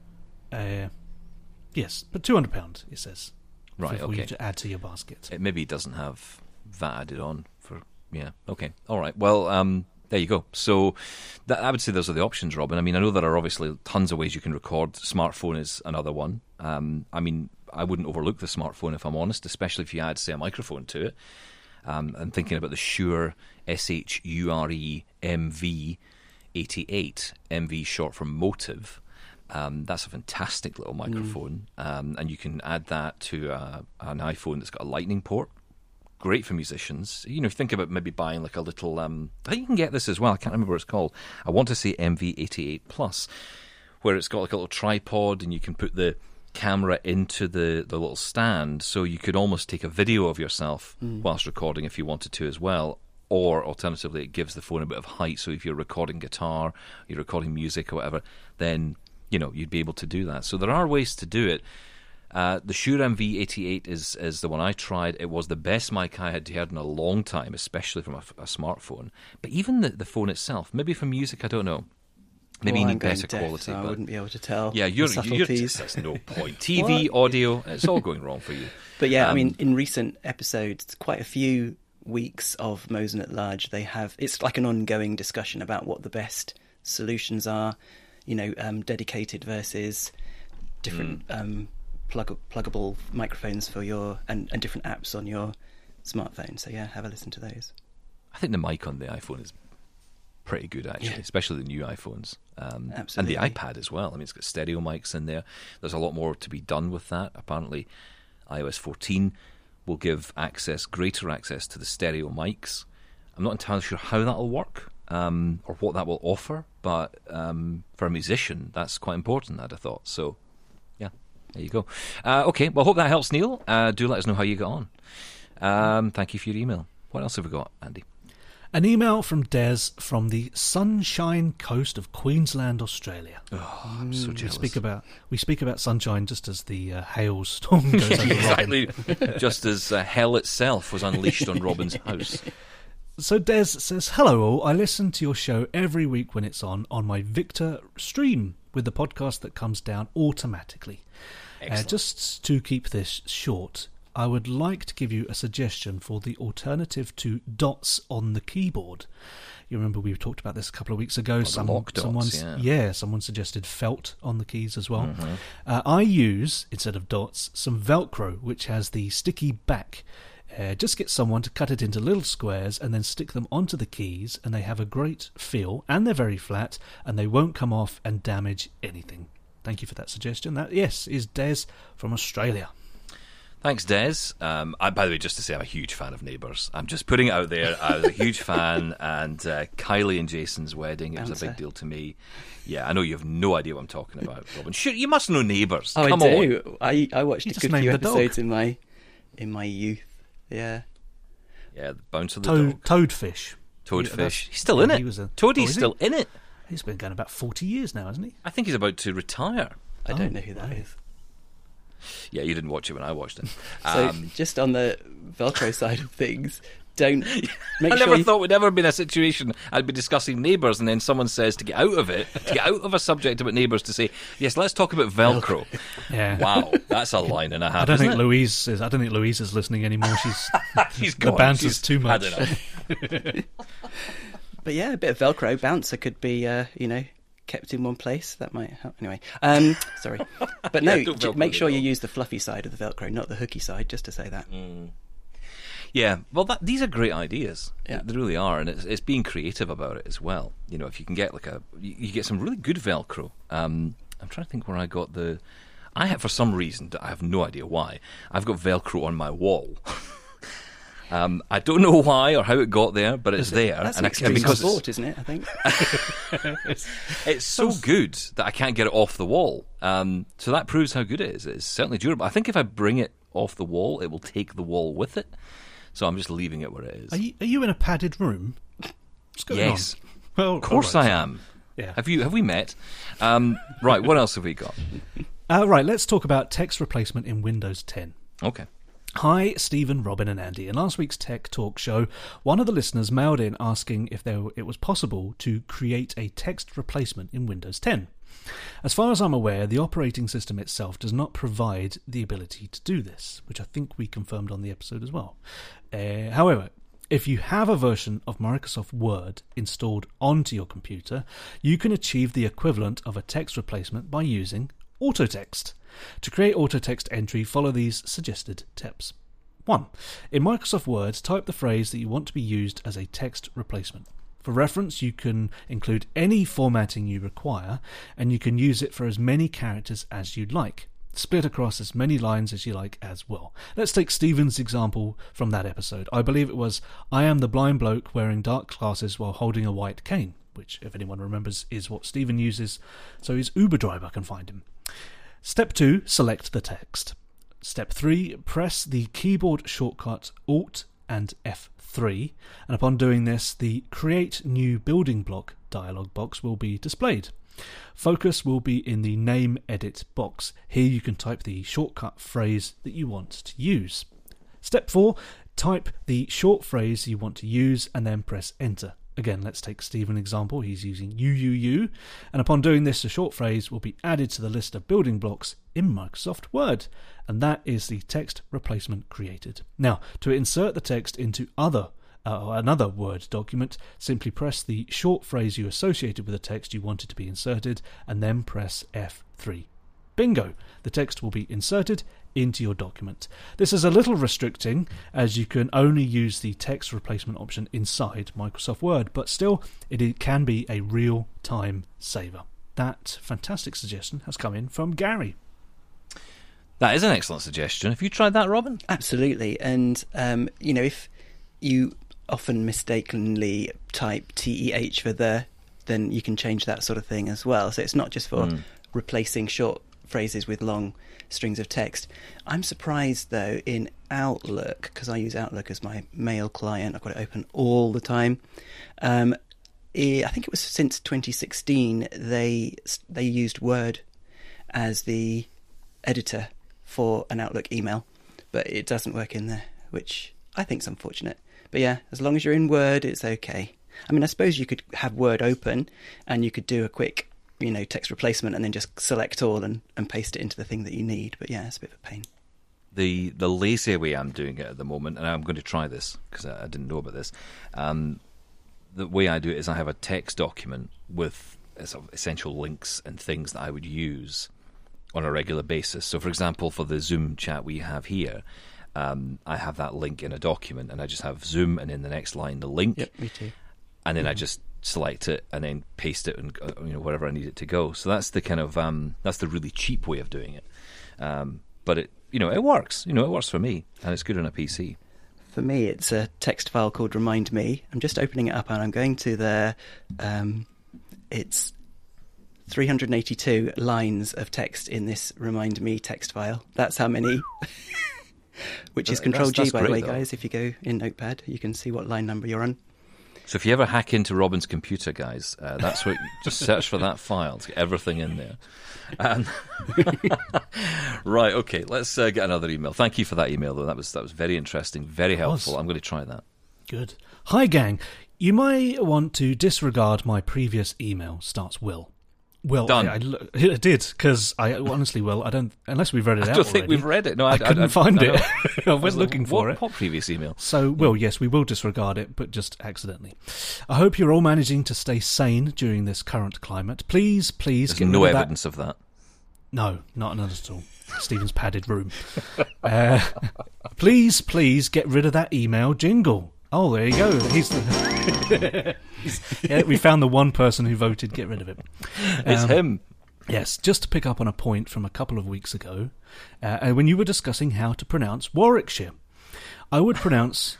Uh, yes, but two hundred pounds, it says. Right, for, for you okay. to add to your basket. It maybe doesn't have V A T added on for, yeah, okay, all right. Well, um, there you go. So that, I would say those are the options, Robin. I mean, I know there are obviously tons of ways you can record. Smartphone is another one. Um, I mean, I wouldn't overlook the smartphone if I'm honest, especially if you add, say, a microphone to it. Um, I'm thinking about the Shure S H U R E M V eighty-eight, M V short for Motive. Um, that's a fantastic little microphone, mm. um, and you can add that to uh, an iPhone that's got a lightning port. Great for musicians. You know, think about maybe buying like a little. Um, I think you can get this as well. I can't remember what it's called. I want to say M V eighty-eight Plus, where it's got like a little tripod, and you can put the camera into the, the little stand, so you could almost take a video of yourself mm. whilst recording if you wanted to as well. Or alternatively, it gives the phone a bit of height, so if you're recording guitar, you're recording music or whatever, then you know you'd be able to do that. So there are ways to do it. Uh, the Shure M V eighty-eight is is the one I tried. It was the best mic I had heard in a long time, especially from a, a smartphone. But even the, the phone itself, maybe for music, I don't know. Maybe well, you I'm need going better deaf, quality. So I but wouldn't be able to tell. yeah, you're, the you're subtleties. there's no point. T V, audio, it's all going wrong for you. But yeah, I Um, mean, in recent episodes, quite a few weeks of Mosen at Large, they have, it's like an ongoing discussion about what the best solutions are, you know, um, dedicated versus different Mm. um, plug, pluggable microphones for your, and, and different apps on your smartphone. So yeah, have a listen to those. I think the mic on the iPhone is pretty good, actually, Yeah. especially the new iPhones. Um, Absolutely. And the iPad as well. I mean, it's got stereo mics in there. There's a lot more to be done with that. Apparently, iOS fourteen will give access, greater access to the stereo mics. I'm not entirely sure how that'll work um, or what that will offer, but um, for a musician, that's quite important, I'd have thought. So, yeah, there you go. Uh, okay, well, hope that helps, Neil. Uh, do let us know how you got on. Um, thank you for your email. What else have we got, Andy? An email from Des from the Sunshine Coast of Queensland, Australia. Oh, I'm so We jealous. speak about we speak about sunshine just as the uh, hailstorm goes over Robin. Exactly, just as uh, hell itself was unleashed on Robin's house. So Des says, hello all, I listen to your show every week when it's on, on my Victor stream with the podcast that comes down automatically. Uh, Excellent. just to keep this short, I would like to give you a suggestion for the alternative to dots on the keyboard. You remember we talked about this a couple of weeks ago. the lock dots, someone's, yeah. yeah, someone suggested felt on the keys as well. Mm-hmm. Uh, I use, instead of dots, some Velcro, which has the sticky back. Uh, just get someone to cut it into little squares and then stick them onto the keys, and they have a great feel, and they're very flat, and they won't come off and damage anything. Thank you for that suggestion. That, yes, is Des from Australia. Thanks, Des. Um, I, by the way, just to say, I'm a huge fan of Neighbours. I'm just putting it out there. I was a huge fan, and uh, Kylie and Jason's wedding, it was a big deal to me. Yeah, I know you have no idea what I'm talking about, Robin. Sure, you must know Neighbours. Oh, Come I on. do. I, I watched You a just good named few the dog. episodes in my in my youth. Yeah. Yeah, the bounce of the Toad, dog. Toadfish. Toadfish. He- He's still yeah, in it. he was a- Toadie's Oh, is he? still in it. He's been going about forty years now, hasn't he? I think he's about to retire. I Oh, don't know who that right. is. Yeah, you didn't watch it when I watched it. So Um, just on the Velcro side of things, don't make I sure never you, thought we'd ever been in a situation I'd be discussing Neighbours and then someone says to get out of it, to get out of a subject about Neighbours, to say, yes, let's talk about Velcro. Yeah. Wow, that's a line and a half. I don't isn't think it? Louise is. I don't think Louise is listening anymore. She's She's the gone. banter's She's too much. had enough. But yeah, a bit of Velcro bouncer could be, uh, you know, kept in one place. That might help. Anyway, um, sorry. But no, Yeah, don't j- Velcro make the sure you dog. use the fluffy side of the Velcro, not the hooky side, just to say that. Yeah, well, that, these are great ideas. Yeah. They really are, and it's, it's being creative about it as well. You know, if you can get like a, you, you get some really good Velcro. Um, I'm trying to think where I got the. I have, for some reason, I have no idea why, I've got Velcro on my wall. um, I don't know why or how it got there, but it's there, That's and an I, extreme because it's, sport, isn't it? I think. it's so good that I can't get it off the wall. Um, so that proves how good it is. It's certainly durable. I think if I bring it off the wall, it will take the wall with it. So I'm just leaving it where it is. Are you, are you in a padded room? What's going Yes. on? Well, Of course all right. I am. Yeah. Have you? Have we met? Um, right. What else have we got? Uh, right, let's talk about text replacement in Windows ten. Okay. Hi, Stephen, Robin and Andy. In last week's Tech Talk show, one of the listeners mailed in asking if there, it was possible to create a text replacement in Windows ten. As far as I'm aware, the operating system itself does not provide the ability to do this, which I think we confirmed on the episode as well. Uh, however, if you have a version of Microsoft Word installed onto your computer, you can achieve the equivalent of a text replacement by using AutoText. To create AutoText entry, follow these suggested tips. one. In Microsoft Word, type the phrase that you want to be used as a text replacement. For reference, you can include any formatting you require, and you can use it for as many characters as you'd like. Split across as many lines as you like as well. Let's take Stephen's example from that episode. I believe it was, I am the blind bloke wearing dark glasses while holding a white cane, which, if anyone remembers, is what Stephen uses, so his Uber driver can find him. Step two, select the text. Step three, press the keyboard shortcut Alt and F three, and upon doing this, the Create New Building Block dialog box will be displayed. Focus will be in the Name Edit box. Here you can type the shortcut phrase that you want to use. Step four, type the short phrase you want to use and then press Enter. Again, let's take Stephen's example. He's using U U U, and upon doing this, the short phrase will be added to the list of building blocks in Microsoft Word, and that is the text replacement created. Now, to insert the text into other uh, another Word document, simply press the short phrase you associated with the text you wanted to be inserted, and then press F three. Bingo! The text will be inserted into your document. This is a little restricting, as you can only use the text replacement option inside Microsoft Word, but still, it can be a real time saver. That fantastic suggestion has come in from Gary. That is an excellent suggestion. Have you tried that, Robin? Absolutely. And, um, you know, if you often mistakenly type T E H for the, then you can change that sort of thing as well. So it's not just for Mm. replacing short phrases with long strings of text. I'm surprised, though, in Outlook, because I use Outlook as my mail client. I've got it open all the time. Um, I think it was since twenty sixteen they they used Word as the editor for an Outlook email, but it doesn't work in there, which I think is unfortunate. But yeah, as long as you're in Word, it's okay. I mean, I suppose you could have Word open and you could do a quick, you know, text replacement and then just select all and, and paste it into the thing that you need. But yeah, it's a bit of a pain. The the lazy way I'm doing it at the moment, and I'm going to try this because I, I didn't know about this. Um, the way I do it is I have a text document with uh, sort of essential links and things that I would use on a regular basis. So, for example, for the Zoom chat we have here, um, I have that link in a document, and I just have Zoom, and in the next line the link. Yep, me too. And then I just select it and then paste it and uh, you know wherever I need it to go. So that's the kind of um, that's the really cheap way of doing it. Um, but it you know, it works. You know, it works for me, and it's good on a P C. For me, it's a text file called Remind Me. I'm just opening it up and I'm going to the, um, it's three hundred eighty-two lines of text in this Remind Me text file. That's how many, which is That's- Control G, that's by the great, way, though. guys. If you go in Notepad, you can see what line number you're on. So if you ever hack into Robin's computer, guys, uh, that's what. Just search for that file to get everything in there. Um, right, okay. Let's uh, get another email. Thank you for that email, though. That was that was very interesting, very helpful. was. I'm going to try that. Good. Hi, gang. You may want to disregard my previous email. Starts Will. Will, Done. I, I, lo- I did because I honestly, Will, I don't. Unless we've read it I out. don't think already, we've read it. No, I, I, couldn't I, find I, it. I, I went looking for what, it. What previous email? So, Will, yes, we will disregard it, but just accidentally. I hope you're all managing to stay sane during this current climate. Please, please, There's get no rid of that- evidence of that. No, not none at all. Stephen's padded room. Uh, please, please get rid of that email jingle. Oh, there you go. He's the. He's, yeah, we found the one person who voted get rid of it. It's Um, him. Yes, just to pick up on a point from a couple of weeks ago, uh, when you were discussing how to pronounce Warwickshire. I would pronounce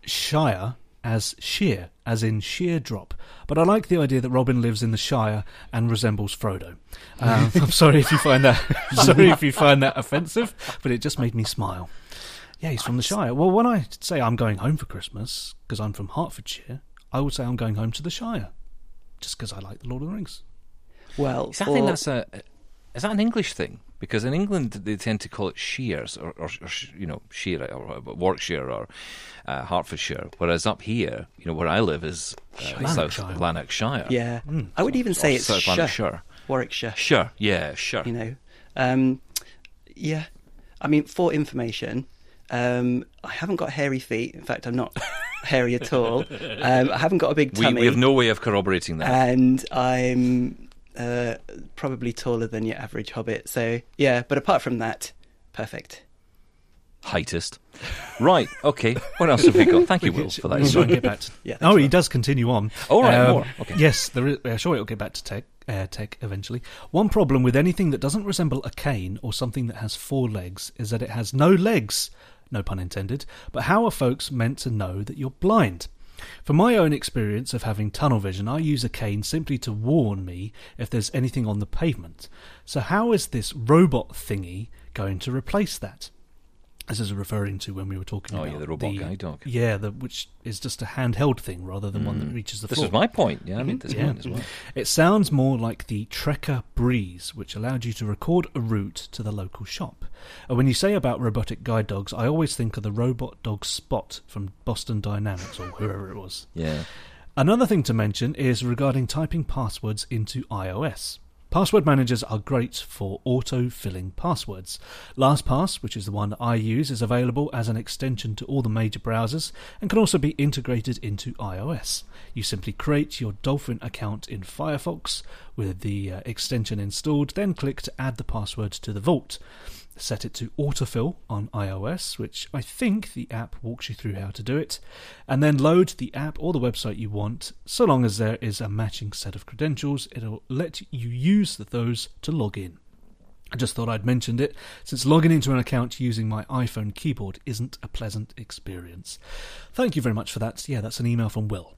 Shire as sheer, as in sheer drop. But I like the idea that Robin lives in the Shire and resembles Frodo. Um, I'm sorry if you find that sorry if you find that offensive, but it just made me smile. Yeah, he's from the Shire. Well, when I say I'm going home for Christmas, because I'm from Hertfordshire, I would say I'm going home to the Shire, just because I like the Lord of the Rings. Well, See, I for- think that's a. Is that an English thing? Because in England they tend to call it shears, or, or, or you know, sheer, or Warwickshire, or uh, Hertfordshire. Whereas up here, you know, where I live is uh, South Lanarkshire. Lanarkshire. yeah, I would even say Or it's South Shire, Lanarkshire. Warwickshire. Sure, yeah, sure. You know, um, yeah. I mean, for information, um, I haven't got hairy feet. In fact, I'm not hairy at all. Um, I haven't got a big we, tummy, we have no way of corroborating that. and I'm uh, probably taller than your average hobbit. So yeah, but apart from that, perfect. Heightist. Right, okay. What else have we got? Thank you, Will, for that. We'll try and get back to... Yeah, oh, he does continue on. Oh, right, Um, more. Okay. Yes, there is, uh, sure, it'll get back to tech, uh, tech eventually. One problem with anything that doesn't resemble a cane or something that has four legs is that it has no legs. No pun intended. But how are folks meant to know that you're blind? From my own experience of having tunnel vision, I use a cane simply to warn me if there's anything on the pavement. So how is this robot thingy going to replace that? This is referring to when we were talking Oh, about yeah, the robot guide dog. Yeah, the, which is just a handheld thing rather than one that reaches the This floor. is my point. Yeah, I mean, this Yeah. point as well. It sounds more like the Trekker Breeze, which allowed you to record a route to the local shop. And when you say about robotic guide dogs, I always think of the robot dog Spot from Boston Dynamics or whoever it was. Yeah. Another thing to mention is regarding typing passwords into iOS. Password managers are great for auto-filling passwords. LastPass, which is the one that I use, is available as an extension to all the major browsers and can also be integrated into iOS. You simply create your Dolphin account in Firefox with the uh, extension installed, then click to add the password to the vault. Set it to autofill on iOS, which I think the app walks you through how to do it, and then load the app or the website you want. So long as there is a matching set of credentials, it'll let you use those to log in. I just thought I'd mentioned it, since logging into an account using my iPhone keyboard isn't a pleasant experience. Thank you very much for that. Yeah, that's an email from Will.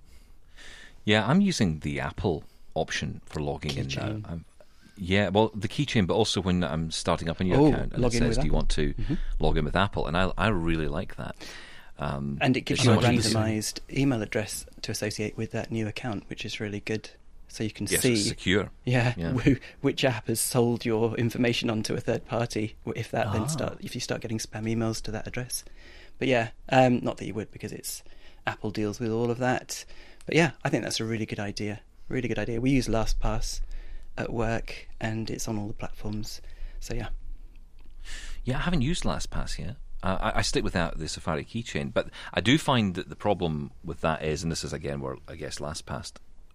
Yeah, I'm using the Apple option for logging in now. Keychain. I'm, yeah, well, the keychain, but also when I'm starting up a new Oh, account and it log in says, with do you Apple. want to log in with Apple? And I I really like that. Um, And it gives it's you a much easier. randomised email address to associate with that new account, which is really good. So you can Yes, see, it's secure. yeah, Yeah. wh- which app has sold your information onto a third party. If that Ah. then start, if you start getting spam emails to that address. But yeah, um, not that you would, because it's Apple deals with all of that. But yeah, I think that's a really good idea. Really good idea. We use LastPass at work, and it's on all the platforms. So yeah. Yeah, I haven't used LastPass yet. Uh, I, I stick with that, the Safari keychain, but I do find that the problem with that is, and this is again where I guess LastPass,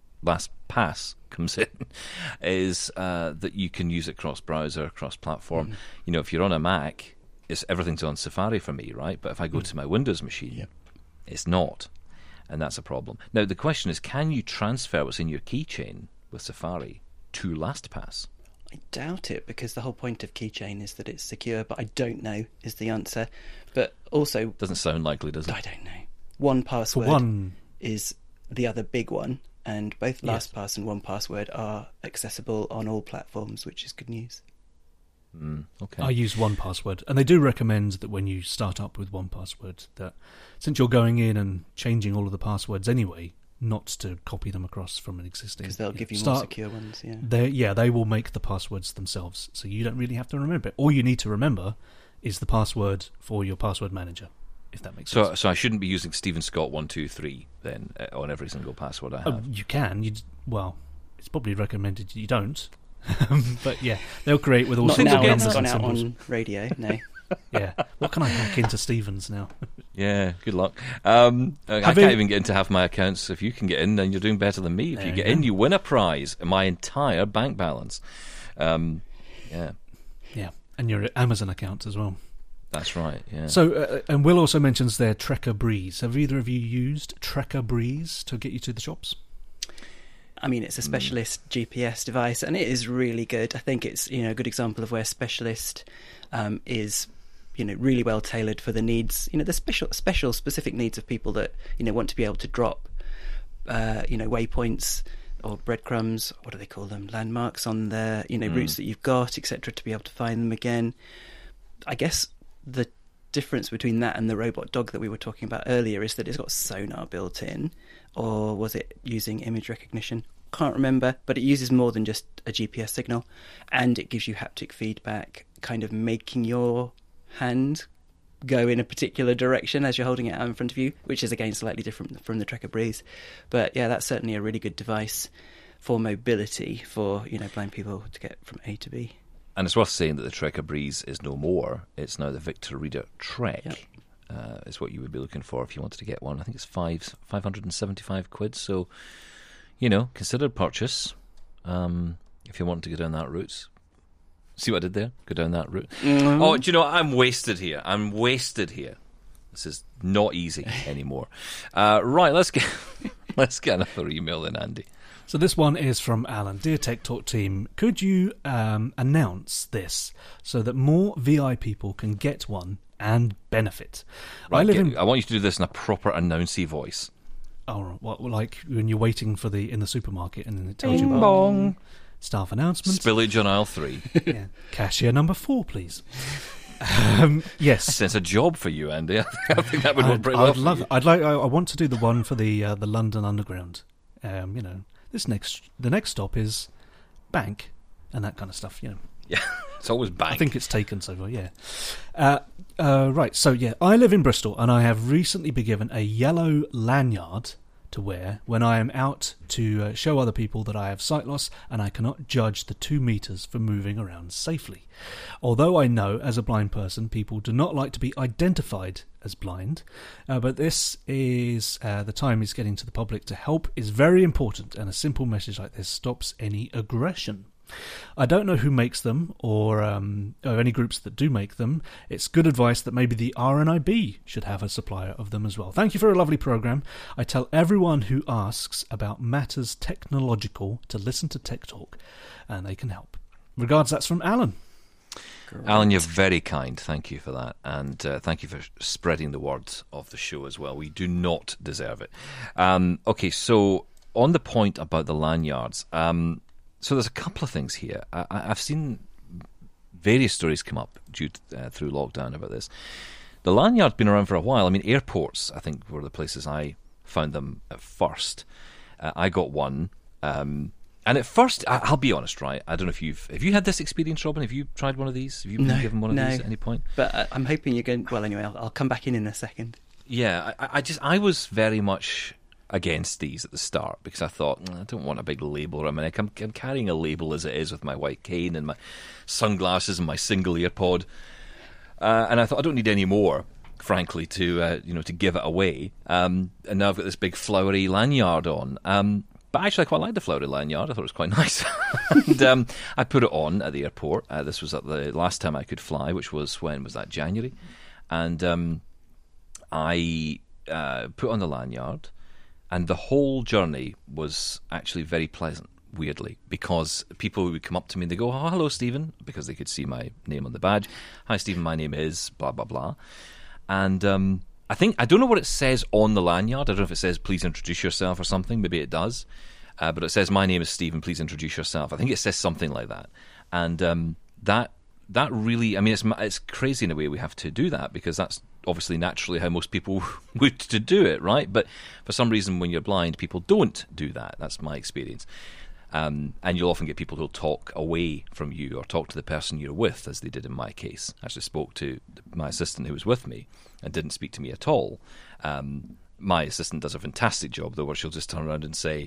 LastPass comes in, is uh, that you can use it cross-browser, cross-platform. Mm-hmm. You know, if you're on a Mac, it's everything's on Safari for me, right? But if I go Mm. to my Windows machine, Yep. it's not, and that's a problem. Now the question is, can you transfer what's in your keychain with Safari to LastPass? I doubt it, because the whole point of keychain is that it's secure, but I don't know is the answer. But also, Doesn't sound likely, does it? I don't know. One password one- is the other big one, and both Yes. LastPass and one password are accessible on all platforms, which is good news. Mm, okay. I use one password, and they do recommend that when you start up with one password, that since you're going in and changing all of the passwords anyway, not to copy them across from an existing. Because they'll know, give you start, more secure ones, yeah. They, yeah, they will make the passwords themselves, so you don't really have to remember it. All you need to remember is the password for your password manager, if that makes So, sense. so I shouldn't be using Stephen Scott one two three then uh, on every single password I have. Oh, you can. You well, it's probably recommended you don't. But yeah, they'll create with all Not sorts now of it's numbers gone and out symbols. on radio, no. Yeah, what can I hack into Stevens now? Yeah, good luck. Um, I, I Have can't you- even get into half my accounts. If you can get in, then you're doing better than me. If There you you get go. in, you win a prize. My entire bank balance. Um, yeah, Yeah, and your Amazon account as well. that's right. Yeah. So, uh, and Will also mentions their Trekker Breeze. Have either of you used Trekker Breeze to get you to the shops? I mean, it's a specialist G P S device, and it is really good. I think it's, you know, a good example of where specialist um, is, you know, really well tailored for the needs, you know, the special, special, specific needs of people that, you know, want to be able to drop, uh, you know, waypoints or breadcrumbs, what do they call them, landmarks on their, you know, Mm. routes that you've got, et cetera, to be able to find them again. I guess the difference between that and the robot dog that we were talking about earlier is that it's got sonar built in, or was it using image recognition? Can't remember, but it uses more than just a G P S signal, and it gives you haptic feedback, kind of making your hand go in a particular direction as you're holding it out in front of you, which is again slightly different from the Trekker Breeze. But yeah, that's certainly a really good device for mobility for, you know, blind people to get from A to B. And it's worth saying that the Trekker Breeze is no more. It's now the Victor Reader Trek. Yep. Uh, is what you would be looking for if you wanted to get one. I think it's five five hundred and seventy five quid. So, you know, consider purchase um, if you want to go down that route. See what I did there? Go down that route. Mm-hmm. Oh, do you know what? I'm wasted here. I'm wasted here. This is not easy anymore. Uh, right, let's get let's get another email then, Andy. So this one is from Alan. Dear Tech Talk team, could you um, announce this so that more V I people can get one and benefit? Right, I live get- in. I want you to do this in a proper announcy voice. Oh, what, like when you're waiting for the in the supermarket and then it tells you Bing about bong. staff announcement. Spillage on aisle three. Yeah. Cashier number four, please. um, yes. Sense a job for you, Andy. I think that would work I'd, pretty well. I'd for love you. it. I'd like. I, I want to do the one for the uh, the London Underground. Um, you know, this next the next stop is Bank and that kind of stuff. You know, Yeah, it's always bank. I think it's taken so far. Yeah. Uh, uh, right. So yeah, I live in Bristol and I have recently been given a yellow lanyard to wear when I am out to uh, show other people that I have sight loss and I cannot judge the two meters for moving around safely. Although I know, as a blind person, people do not like to be identified as blind, uh, but this is uh, the time is getting to the public to help is very important, and a simple message like this stops any aggression. I don't know who makes them or, um, or any groups that do make them. It's good advice that maybe the R N I B should have a supplier of them as well. Thank you for a lovely programme. I tell everyone who asks about matters technological to listen to Tech Talk, and they can help. Regards, that's from Alan. Alan, you're very kind. Thank you for that. And uh, thank you for spreading the word of the show as well. We do not deserve it. Um, okay, so on the point about the lanyards, um, so there's a couple of things here. I, I've seen various stories come up due to, uh, through lockdown about this. The lanyard's been around for a while. I mean, airports, I think, were the places I found them at first. Uh, I got one. Um, and at first, I, I'll be honest, right? I don't know if you've... Have you had this experience, Robin? Have you tried one of these? Have you been No, given one of no. these at any point? But uh, I'm hoping you're going... Well, anyway, I'll, I'll come back in in a second. Yeah, I, I just... I was very much against these at the start because I thought, "Mm, I don't want a big label around my neck. I'm, I'm carrying a label as it is with my white cane and my sunglasses and my single earpod. Uh, and I thought, I don't need any more, frankly, to uh, you know to give it away. Um, and now I've got this big flowery lanyard on. Um, but actually, I quite liked the flowery lanyard. I thought it was quite nice. and um, I put it on at the airport. Uh, this was at the last time I could fly, which was, when was that, January? And um, I uh, put on the lanyard, and the whole journey was actually very pleasant, weirdly, because people would come up to me and they go, oh, hello, Stephen, because they could see my name on the badge. Hi, Stephen, my name is blah, blah, blah. And um, I think, I don't know what it says on the lanyard. I don't know if it says, please introduce yourself or something. Maybe it does. Uh, but it says, my name is Stephen, please introduce yourself. I think it says something like that. And um, that that really, I mean, it's it's crazy in a way we have to do that, because that's obviously naturally how most people would to do it, right? But for some reason, when you're blind, people don't do that. That's my experience. Um, and you'll often get people who'll talk away from you or talk to the person you're with, as they did in my case. I actually spoke to my assistant who was with me and didn't speak to me at all. Um, my assistant does a fantastic job, though, where she'll just turn around and say,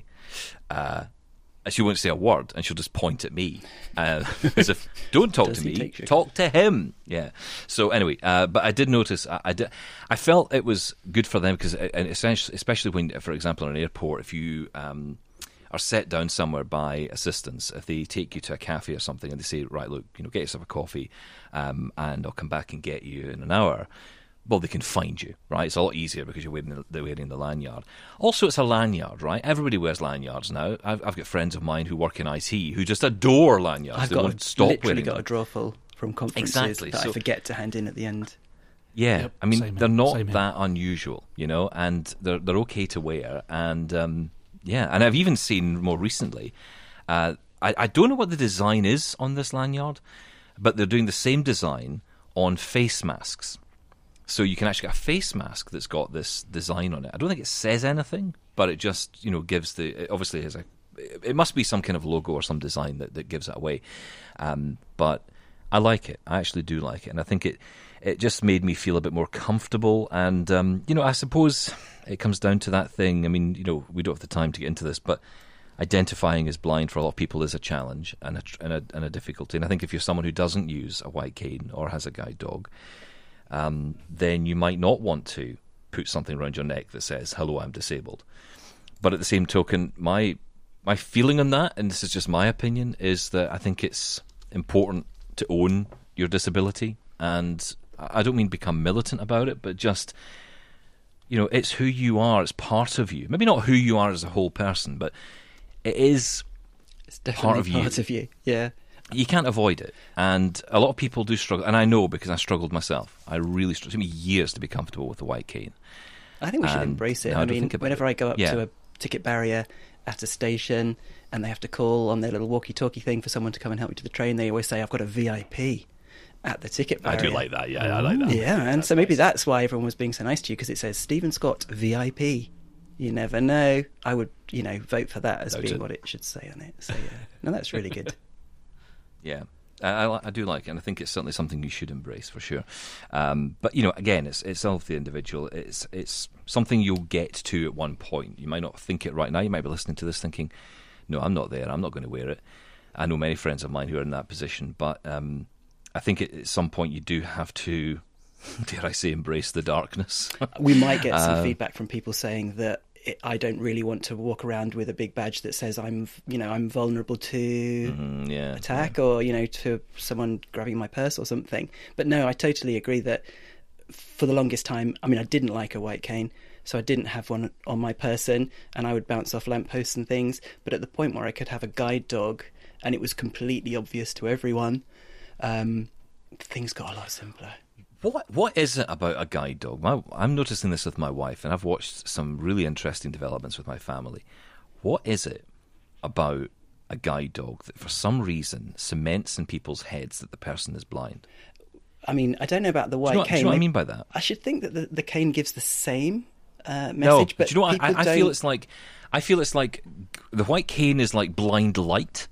uh, she won't say a word, and she'll just point at me, uh, as if, don't talk Does to he me, take you? talk to him. Yeah. So anyway, uh, but I did notice, I, I, did, I felt it was good for them, because, and essentially, especially when, for example, in an airport, if you um, are set down somewhere by assistants, if they take you to a cafe or something and they say, right, look, you know, get yourself a coffee, um, and I'll come back and get you in an hour. Well, they can find you, right? It's a lot easier because you're wearing the, they're wearing the lanyard. Also, it's a lanyard, right? Everybody wears lanyards now. I've, I've got friends of mine who work in I T who just adore lanyards. I've they got won't a, stop literally wearing got them. a drawer full from conferences Exactly, that so- I forget to hand in at the end. Yeah, Yep, I mean, same they're here, not same here. that unusual, you know, and they're they're okay to wear. And um, yeah, and I've even seen more recently, uh, I, I don't know what the design is on this lanyard, but they're doing the same design on face masks. So you can actually get a face mask that's got this design on it. I don't think it says anything, but it just, you know, gives the, it obviously has a, it must be some kind of logo or some design that, that gives it away. Um, but I like it. I actually do like it. And I think it, it just made me feel a bit more comfortable. And, um, you know, I suppose it comes down to that thing. I mean, you know, we don't have the time to get into this, but identifying as blind for a lot of people is a challenge and a, and a, and a difficulty. And I think if you're someone who doesn't use a white cane or has a guide dog, um, then you might not want to put something around your neck that says, hello, I'm disabled. But at the same token, my my feeling on that, and this is just my opinion, is that I think it's important to own your disability. And I don't mean become militant about it, but just, you know, it's who you are. It's part of you. Maybe not who you are as a whole person, but it is It's definitely part of you. part of you. Yeah. You can't avoid it. And a lot of people do struggle. And I know because I struggled myself. I really struggled. It took me years to be comfortable with the white cane. I think we should And embrace it. now I I don't mean, think about whenever it. I go up Yeah. to a ticket barrier at a station and they have to call on their little walkie-talkie thing for someone to come and help me to the train, they always say, I've got a V I P at the ticket I barrier. do like that. Yeah, I like that. Yeah, and so maybe that's why everyone was being so nice to you, because it says Stephen Scott V I P. You never know. I would, you know, vote for that as Noted. being what it should say on it. So yeah, no, that's really good. Yeah. I, I, li- I do like it, and I think it's certainly something you should embrace for sure. Um, but you know, again, it's it's all of the individual. It's it's something you'll get to at one point. You might not think it right now. You might be listening to this thinking, "No, I'm not there. I'm not going to wear it." I know many friends of mine who are in that position, but um, I think it, at some point you do have to, dare I say, embrace the darkness. We might get some Uh, feedback from people saying that it, I don't really want to walk around with a big badge that says I'm, you know, I'm vulnerable to Mm, yeah, attack or, you know, to someone grabbing my purse or something. But no, I totally agree that for the longest time, I mean, I didn't like a white cane, so I didn't have one on my person, and I would bounce off lampposts and things. But at the point where I could have a guide dog and it was completely obvious to everyone, um, things got a lot simpler. What what is it about a guide dog? My, I'm noticing this with my wife, and I've watched some really interesting developments with my family. What is it about a guide dog that, for some reason, cements in people's heads that the person is blind? I mean, I don't know about the Do white you know, what- do cane. you know what I Maybe- mean by that? I should think that the, the cane gives the same uh, No, message, but do you know what? I, people I don't... feel it's like I feel it's like the white cane is like blind light,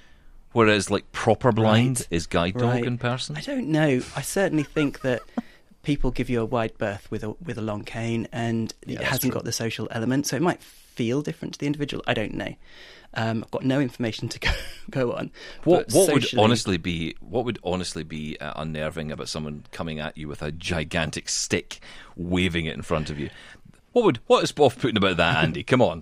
whereas like proper blind Right. is guide dog Right. in person. I don't know. I certainly think that people give you a wide berth with a with a long cane, and Yeah, it that's hasn't true. got the social element, so it might feel different to the individual. I don't know. Um, I've got no information to go, go on. What but what would socially- honestly be what would honestly be uh, unnerving about someone coming at you with a gigantic stick, waving it in front of you? What would what is off-putting about that, Andy? Come on,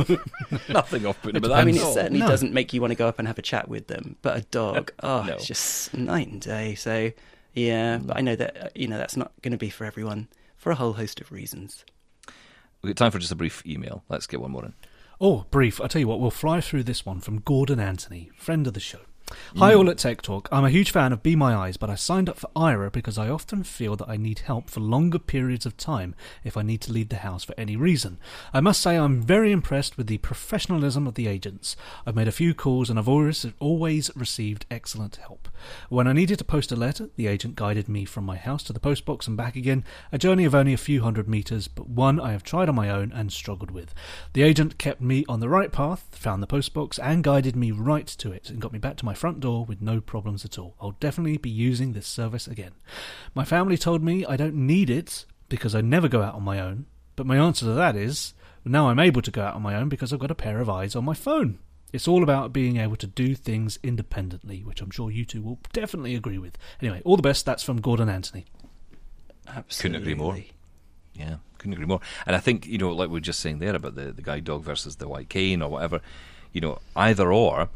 nothing off-putting about that. I mean, at it all. certainly No. doesn't make you want to go up and have a chat with them. But a dog, oh, No. it's just night and day. So, yeah, but I know that, uh, you know, that's not going to be for everyone for a whole host of reasons. We've got time for just a brief email. Let's get one more in. Oh, brief. I tell you what, we'll fly through this one from Gordon Anthony, friend of the show. Hi all at Tech Talk. I'm a huge fan of Be My Eyes, but I signed up for Aira because I often feel that I need help for longer periods of time if I need to leave the house for any reason. I must say I'm very impressed with the professionalism of the agents. I've made a few calls and I've always, always received excellent help. When I needed to post a letter, the agent guided me from my house to the postbox and back again, a journey of only a few hundred metres, but one I have tried on my own and struggled with. The agent kept me on the right path, found the postbox and guided me right to it and got me back to my front door with no problems at all. I'll definitely be using this service again. My family told me I don't need it because I never go out on my own, but my answer to that is, now I'm able to go out on my own because I've got a pair of eyes on my phone. It's all about being able to do things independently, which I'm sure you two will definitely agree with. Anyway, all the best. That's from Gordon Anthony. Absolutely. Couldn't agree more. Yeah, couldn't agree more. And I think, you know, like we were just saying there about the, the guide dog versus the white cane or whatever, you know, either or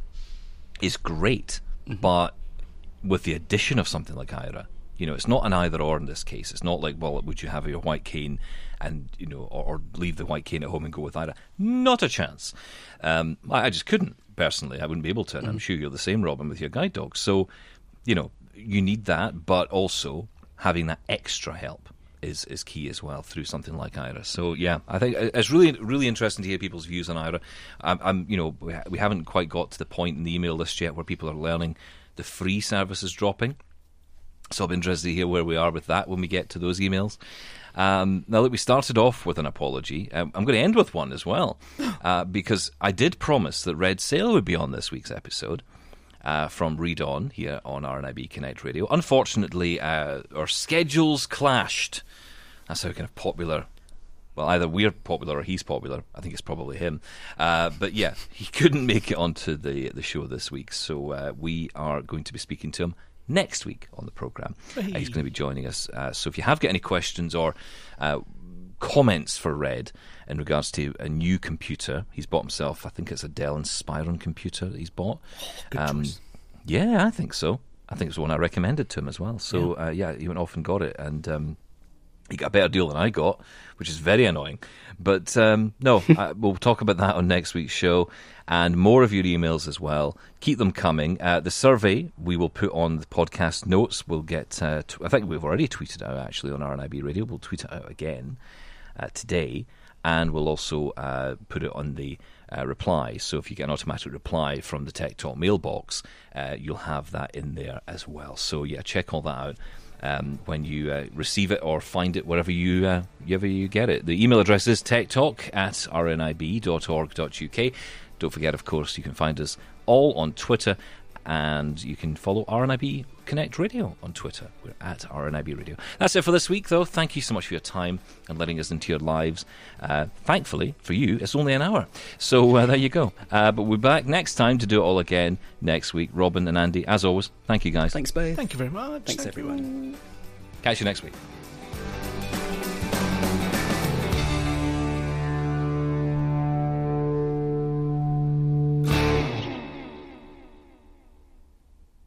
is great. Mm-hmm. But with the addition of something like Aira, you know, it's not an either or in this case. It's not like, well, would you have your white cane and, you know, or, or leave the white cane at home and go with Aira? Not a chance. Um, I, I just couldn't, personally. I wouldn't be able to, and mm-hmm. I'm sure you're the same, Robin, with your guide dog. So, you know, you need that, but also having that extra help is, is key as well through something like Aira. So, yeah, I think it's really, really interesting to hear people's views on Aira. I'm, I'm you know, we, we haven't quite got to the point in the email list yet where people are learning the free services dropping. So I'll be interested to hear where we are with that when we get to those emails. Um, now, look, we started off with an apology. Um, I'm going to end with one as well, uh, because I did promise that Red Sail would be on this week's episode. Uh, from Read On here on R N I B Connect Radio. Unfortunately, uh, our schedules clashed. That's how kind of popular, well, either we're popular or he's popular. I think it's probably him. Uh, but yeah, he couldn't make it onto the, the show this week, so uh, we are going to be speaking to him next week on the programme. Hey. Uh, he's going to be joining us. Uh, so if you have got any questions or uh, comments for Red in regards to a new computer, he's bought himself, I think it's a Dell Inspiron computer that he's bought. Oh, good um, choice. Yeah, I think so. I think it's one I recommended to him as well. So yeah, uh, yeah he went off and got it, and um, he got a better deal than I got, which is very annoying. But um, no, I, we'll talk about that on next week's show, and more of your emails as well. Keep them coming. Uh, the survey we will put on the podcast notes. We'll get. Uh, t- I think we've already tweeted out actually on R N I B Radio. We'll tweet it out again uh, today, and we'll also uh, put it on the uh, reply. So if you get an automatic reply from the Tech Talk mailbox, uh, you'll have that in there as well. So yeah, check all that out. Um, when you uh, receive it or find it wherever you uh, wherever you get it. The email address is techtalk at r n i b dot org dot u k. Don't forget, of course, you can find us all on Twitter, and you can follow R N I B Connect Radio on Twitter. We're at R N I B Radio. That's it for this week, though. Thank you so much for your time and letting us into your lives. Uh, thankfully, for you, it's only an hour. So uh, there you go. Uh, but we're back next time to do it all again next week. Robin and Andy, as always, thank you guys. Thanks, both. Thank you very much. Thanks, Thank everyone. Catch you next week.